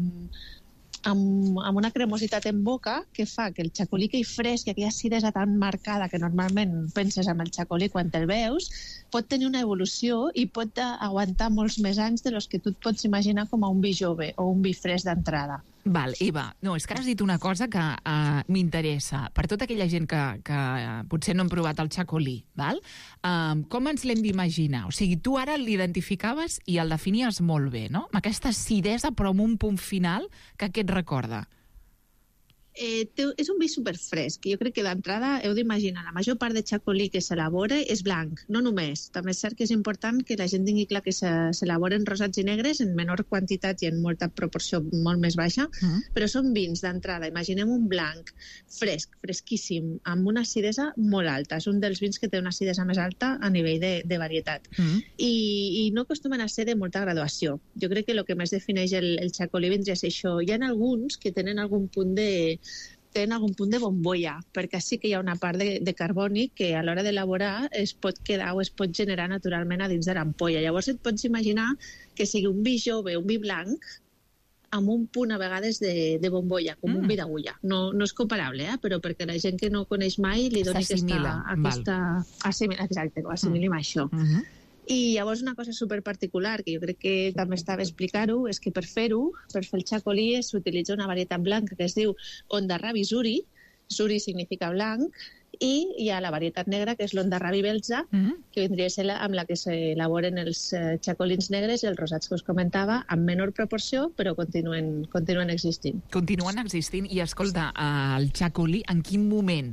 amb una cremositat en boca que fa que el Chacolí que hi fresc, aquella acidesa tan marcada que normalment penses amb el Chacolí quan te'l veus, pot tenir una evolució i pot aguantar molts més anys de los que tu et pots imaginar com a un vi jove o un vi fresc d'entrada. Val, Eva, no, és que has dit una cosa que m'interessa. Per tota aquella gent que potser no han provat el Chacolí, val? Com ens l'hem d'imaginar? O sigui, tu ara l'identificaves i el definies molt bé, no? Amb aquesta acidesa, però amb un punt final que què et recorda? És un vi superfresc. Jo crec que d'entrada heu d'imaginar la major part de Chacolí que s'elabora és blanc, no només. També és cert que és important que la gent tingui clar que s'elaboren rosats i negres en menor quantitat i en molta proporció molt més baixa, però són vins d'entrada. Imaginem un blanc fresc, fresquíssim, amb una acidesa molt alta. És un dels vins que té una acidesa més alta a nivell de varietat. I no acostumen a ser de molta graduació. Jo crec que el que més defineix el Chacolí vindria a ser això. Hi ha alguns que tenen algun punt de tenen algun punt de bombolla, perquè sí que hi ha una part de carboni que a l'hora d'elaborar es pot quedar o es pot generar naturalment a dins de l'ampolla. Llavors et pots imaginar que sigui un vi jove, un vi blanc, amb un punt a vegades de bombolla, com un vi d'agulla. No és comparable, però perquè la gent que no coneix mai li doni aquesta... Exacte, ho assimili amb això. I llavors una cosa superparticular, que jo crec que també està bé explicar-ho, és que per fer-ho, per fer el xacolí, s'utilitza una varietat blanca que es diu Ondarrabi Zuri. Zuri significa blanc, i hi ha la varietat negra, que és l'Ondarrabi Belza, que vindria a ser amb la que s'elaboren els xacolins negres i els rosats que us comentava, en menor proporció, però continuen existint. Continuen existint. I, escolta, el xacolí, en quin moment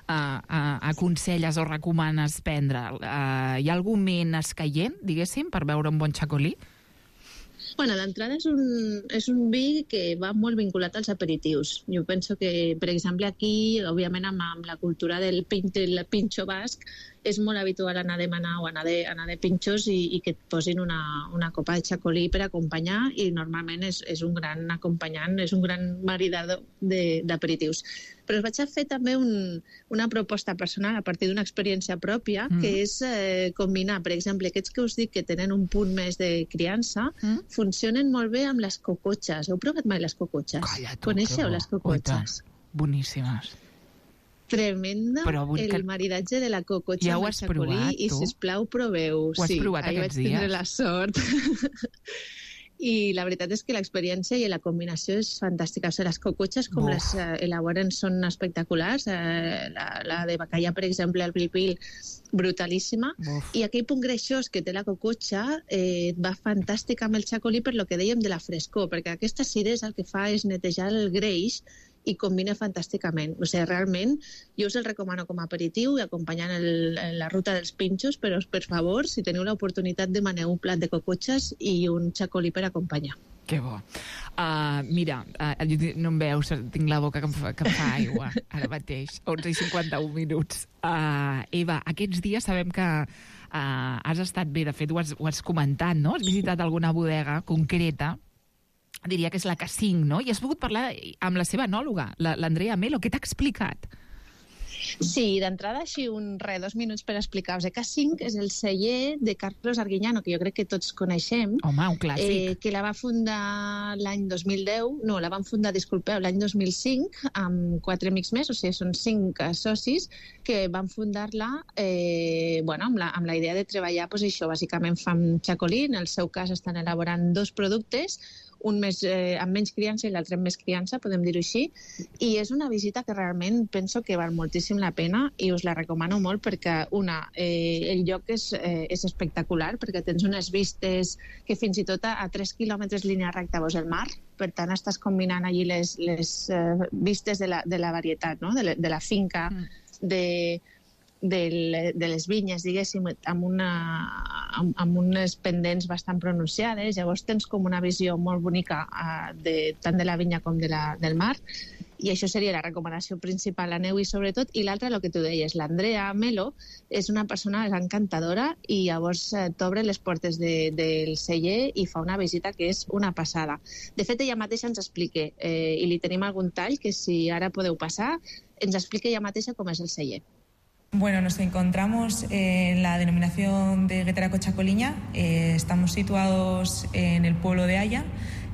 aconselles o recomanes prendre'l? Hi ha algun moment escaient, diguéssim, per beure un bon xacolí? Bueno, d'entrada és un vi que va molt vinculat als aperitius. Jo penso que, per exemple, aquí, òbviament, amb la cultura del pinxo basc, és molt habitual anar a demanar o anar de pinxos i que et posin una copa de xacolí per acompanyar, i normalment és un gran acompanyant, és un gran maridador d'aperitius. Però us vaig a fer també una proposta personal a partir d'una experiència pròpia, que és combinar, per exemple, aquests que us dic que tenen un punt més de criança, funcionen molt bé amb les cocotxes. Heu provat mai les cocotxes? Coneixeu les cocotxes? Boníssimes. Tremenda el maridatge de la cocotxa amb el xacolí, i sisplau proveu. Ho has provat aquests dies? Vaig tindre la sort. I la veritat és que l'experiència i la combinació és fantàstica. O sigui, les cocotxes, com les elaboren, són espectaculars. La de bacallà, per exemple, el pilpil, brutalíssima. I aquell punt greixós que té la cocotxa va fantàstic amb el xacolí, per lo que dèiem de la frescor, perquè aquesta acidesa el que fa és netejar el greix i combina fantàsticament. O sigui, realment, jo us el recomano com a aperitiu i acompanyant la ruta dels pinxos, però, per favor, si teniu l'oportunitat, demaneu un plat de cocotxes i un xacolí per acompanyar. Que bo. Mira, no em veus, tinc la boca que em fa aigua, ara mateix, 11:51 minuts. Eva, aquests dies sabem que has estat bé, de fet ho has comentat, no? Has visitat alguna bodega concreta, diria que és la K5, no? I has pogut parlar amb la seva enòloga, l'Andrea Melo. Què t'ha explicat? Sí, d'entrada així 2 minuts per explicar-vos. K5 és el celler de Carlos Arguiñano, que jo crec que tots coneixem. Home, un clàssic. Que la va fundar l'any 2010, no, la van fundar, disculpeu, l'any 2005, amb 4 amics més, o sigui, són 5 socis, que van fundar-la amb la idea de treballar, doncs això, bàsicament fan xacolí, en el seu cas estan elaborant 2 productes, un amb menys criança i l'altre amb més criança, podem dir-ho així, i és una visita que realment penso que val moltíssim la pena i us la recomano molt perquè, el lloc és espectacular, perquè tens unes vistes que fins i tot a 3 quilòmetres línia recta veus el mar, per tant estàs combinant allí les vistes de la varietat, no? de la finca, de les vinyes, diguéssim, amb unes pendents bastant pronunciades. Llavors tens com una visió molt bonica tant de la vinya com del mar, i això seria la recomanació principal. Aneu-hi sobretot. I l'altra, el que tu deies, l'Andrea Melo és una persona encantadora i llavors t'obre les portes del celler i fa una visita que és una passada. De fet, ella mateixa ens explica, i li tenim algun tall que si ara podeu passar, ens explica ella mateixa com és el celler. Bueno, nos encontramos en la denominación de Gueteraco Chacoliña. Estamos situados en el pueblo de Haya.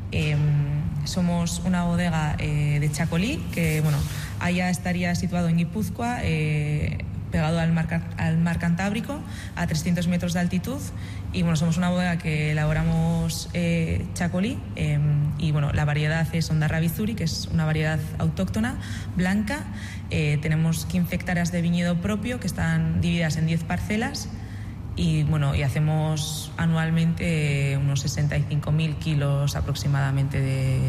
Somos una bodega de chacolí, que bueno, Haya estaría situado en Guipúzcoa, pegado al mar Cantábrico, a 300 metros de altitud. Y bueno, somos una bodega que elaboramos chacolí, y bueno, la variedad es Ondarrabi Zuri, que es una variedad autóctona, blanca. Tenemos 15 hectáreas de viñedo propio que están divididas en 10 parcelas y bueno, y hacemos anualmente unos 65.000 kilos aproximadamente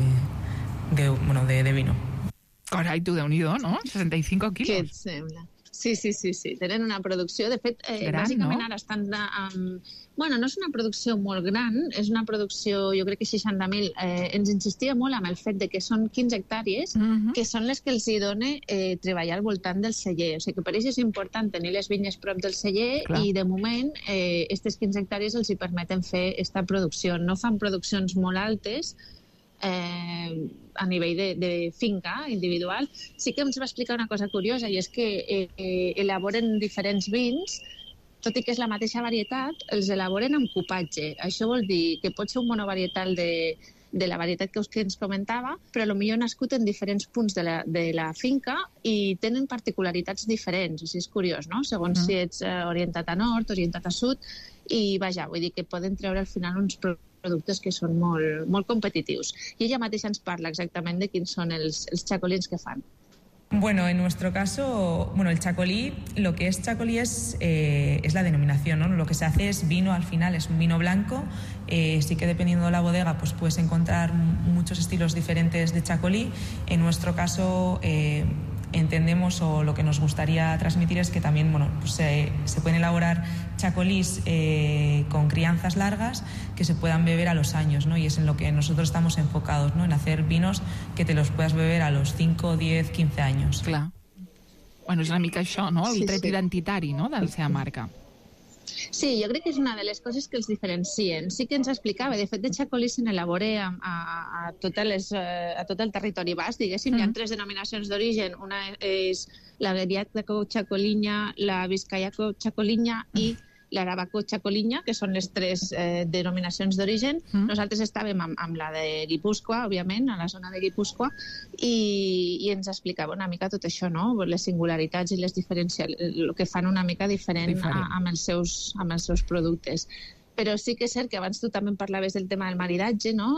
de vino. Carai, tu, Déu-n'hi-do, no? 65 quilos. Què et sembla? Sí. Tenen una producció. De fet, bàsicament ara estan... Bueno, no és una producció molt gran, és una producció, jo crec que 60.000. Ens insistia molt amb el fet de que són 15 hectàrees, que són les que els hi dona treballar al voltant del celler. O sigui que per ells és important tenir les vinyes prop del celler. Clar. I de moment, aquestes 15 hectàrees els hi permeten fer aquesta producció. No fan produccions molt altes, a nivell de finca individual, sí que ens va explicar una cosa curiosa, i és que elaboren diferents vins, tot i que és la mateixa varietat, els elaboren amb cupatge. Això vol dir que pot ser un monovarietal de la varietat que ens comentava, però potser nascut en diferents punts de la finca i tenen particularitats diferents. O sigui, és curiós, no? Segons si ets orientat a nord, orientat a sud, i vaja, vull dir que poden treure al final uns productes que són molt, molt competitius. I ella mateixa ens parla exactament de quins són els chacolins que fan. Bueno, en nuestro caso, el chacolí, lo que es chacolí es la denominación, ¿no? Lo que se hace es vino, al final es un vino blanco. Sí que dependiendo de la bodega, pues puedes encontrar muchos estilos diferentes de chacolí. En nuestro caso, entendemos, o lo que nos gustaría transmitir es que también pues se pueden elaborar chacolís con crianzas largas que se puedan beber a los años, ¿no? Y es en lo que nosotros estamos enfocados, ¿no? En hacer vinos que te los puedas beber a los 5, 10, 15 años. Clar. Bueno, és una mica això, no? El tret identitari, no?, de la seva marca. Sí, jo crec que és una de les coses que els diferencien. Sí que ens explicava, de fet, de chacolí se n'elabora a tot el territori basc, diguéssim. Hi ha 3 denominacions d'origen. Una és la Beriaco-Chacolinha, la Vizcayaco-Chacolinha i l'Aravaco-Chacolinha, que són les 3 denominacions d'origen. Nosaltres estàvem amb la de Guipúscoa, òbviament, a la zona de Guipúscoa, i ens explicava una mica tot això, no? Les singularitats i les diferències, el que fan una mica diferent amb els seus productes. Però sí que és cert que abans tu també parlaves del tema del maridatge, no?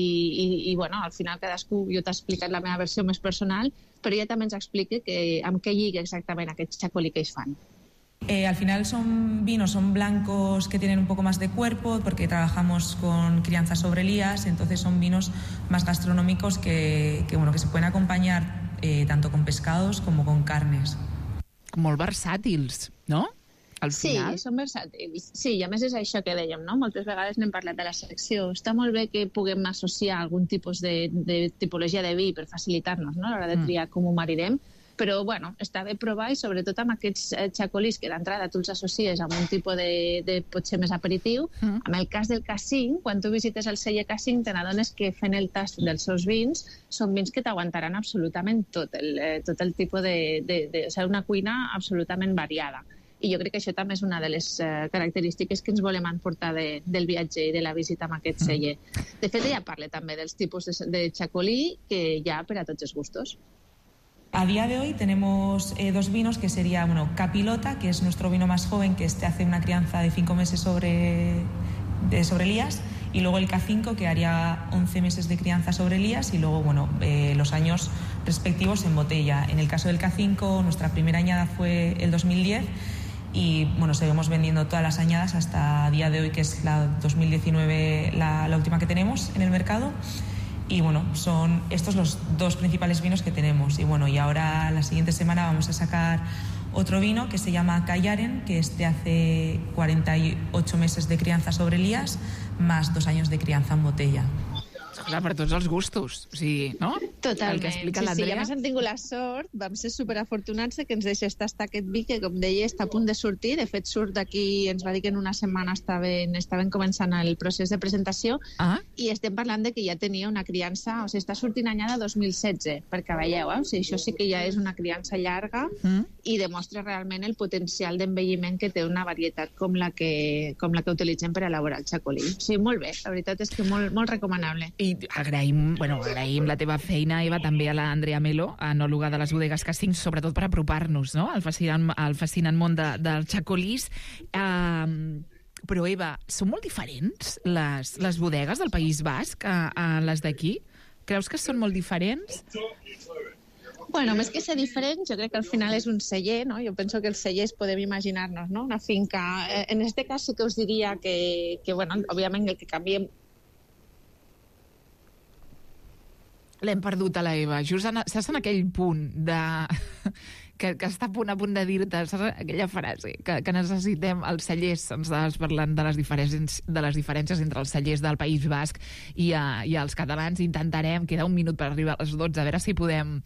I bueno, al final cadascú, jo t'he explicat la meva versió més personal, però ella també ens explica amb què lliga exactament aquest chacolí que ells fan. Al final son blancos que tienen un poco más de cuerpo porque trabajamos con crianza sobre lías, entonces son vinos más gastronómicos que se pueden acompañar tanto con pescados como con carnes. Molt versàtils, no? Al final. Sí, són versàtils. Sí, i a més és això que dèiem, no? Moltes vegades n'hem parlat de la secció. Està molt bé que puguem associar algun tipus de tipologia de vi per facilitar-nos, no?, a l'hora de triar com ho maridem, però, bueno, està bé provar, i sobretot amb aquests chacolís que d'entrada tu els associes amb un tipus de potser més aperitiu. En el cas del K5, quan tu visites el celler K5, te n'adones que fent el tast dels seus vins són vins que t'aguantaran absolutament tot el tipus o sigui, una cuina absolutament variada. I jo crec que això també és una de les característiques que ens volem emportar del viatge i de la visita amb aquest celler. De fet, ella parla també dels tipus de chacolí que hi ha per a tots els gustos. A día de hoy tenemos 2 vinos, que sería, Capilota, que es nuestro vino más joven, que hace una crianza de 5 meses sobre lías, y luego el K5, que haría 11 meses de crianza sobre lías, y luego, los años respectivos en botella. En el caso del K5, nuestra primera añada fue el 2010, y seguimos vendiendo todas las añadas hasta a día de hoy, que es la 2019, la última que tenemos en el mercado. Y son estos los 2 principales vinos que tenemos. Y ahora la siguiente semana vamos a sacar otro vino que se llama Callaren, que hace 48 meses de crianza sobre lías, más 2 años de crianza en botella. Clar, per tots els gustos, o sigui, no? Totalment. El que explica Sí, l'Andrea. a més hem tingut la sort, vam ser superafortunats que ens deixés tastar aquest vi que, com deia, està a punt de sortir. De fet, surt d'aquí, ens va dir que en una setmana estaven començant el procés de presentació, i estem parlant de que ja tenia una criança, o sigui, està sortint anyada 2016, perquè veieu, o sigui, això sí que ja és una criança llarga i demostra realment el potencial d'envelliment que té una varietat com la que utilitzem per elaborar el chacolí. O sigui, molt bé, la veritat és que molt, molt recomanable. I agraïm la teva feina, Eva, també a l'Andrea Melo, enòloga de les bodegues K5, sobretot per apropar-nos, no?, al fascinant món del chacolís. Però, Eva, són molt diferents les bodegues del País Basc a les d'aquí? Creus que són molt diferents? Bueno, més que ser diferent, jo crec que al final és un celler, no? Jo penso que els cellers podem imaginar-nos, no?, una finca. En este cas sí que us diria que òbviament el que canviem. L'hem perdut a la Eva. Just saps en aquell punt que està a punt de dir-te, saps aquella frase que necessitem els cellers? Ens estaves parlant de les diferències entre els cellers del País Basc i els catalans. Intentarem, queda un minut per arribar a les 12, a veure si podem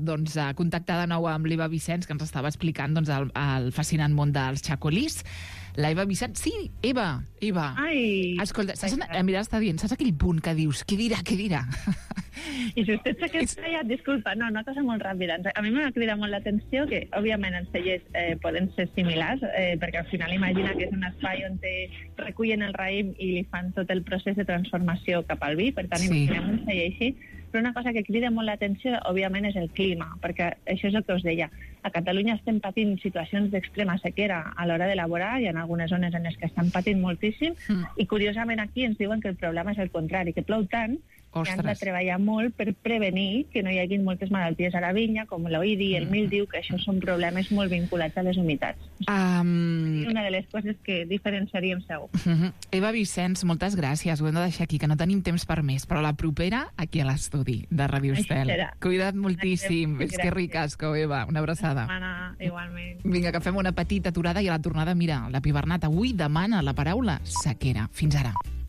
contactar de nou amb l'Eva Vicenç, que ens estava explicant el fascinant món dels chacolís. La Eva Vicens... Sí, Eva. Ai! Escolta, mira, està dient, saps aquell punt que dius, què dirà? I si usted se queda callat, disculpa, no, una cosa molt ràpida. A mi m'ha cridat molt l'atenció que, òbviament, els cellers poden ser similars, perquè al final imagina que és un espai on recullen el raïm i li fan tot el procés de transformació cap al vi, per tant, imaginem un celler així. Però una cosa que crida molt l'atenció, òbviament, és el clima, perquè això és el que us deia. A Catalunya estem patint situacions d'extrema sequera a l'hora d'elaborar, hi ha algunes zones en les que estan patint moltíssim, i curiosament aquí ens diuen que el problema és el contrari, que plou tant que han de treballar molt per prevenir que no hi hagi moltes malalties a la vinya, com l'oïdi, el míldiu, que això són problemes molt vinculats a les humitats. Una de les coses que diferenciaríem segur. Eva Vicens, moltes gràcies. Ho hem de deixar aquí, que no tenim temps per més, però la propera aquí a l'estudi de Radio Estel. Cuida't moltíssim. És que ricasco, Eva. Una abraçada. Igualment. Vinga, que fem una petita aturada i a la tornada, mira, la Pibernat avui demana la paraula sequera. Fins ara.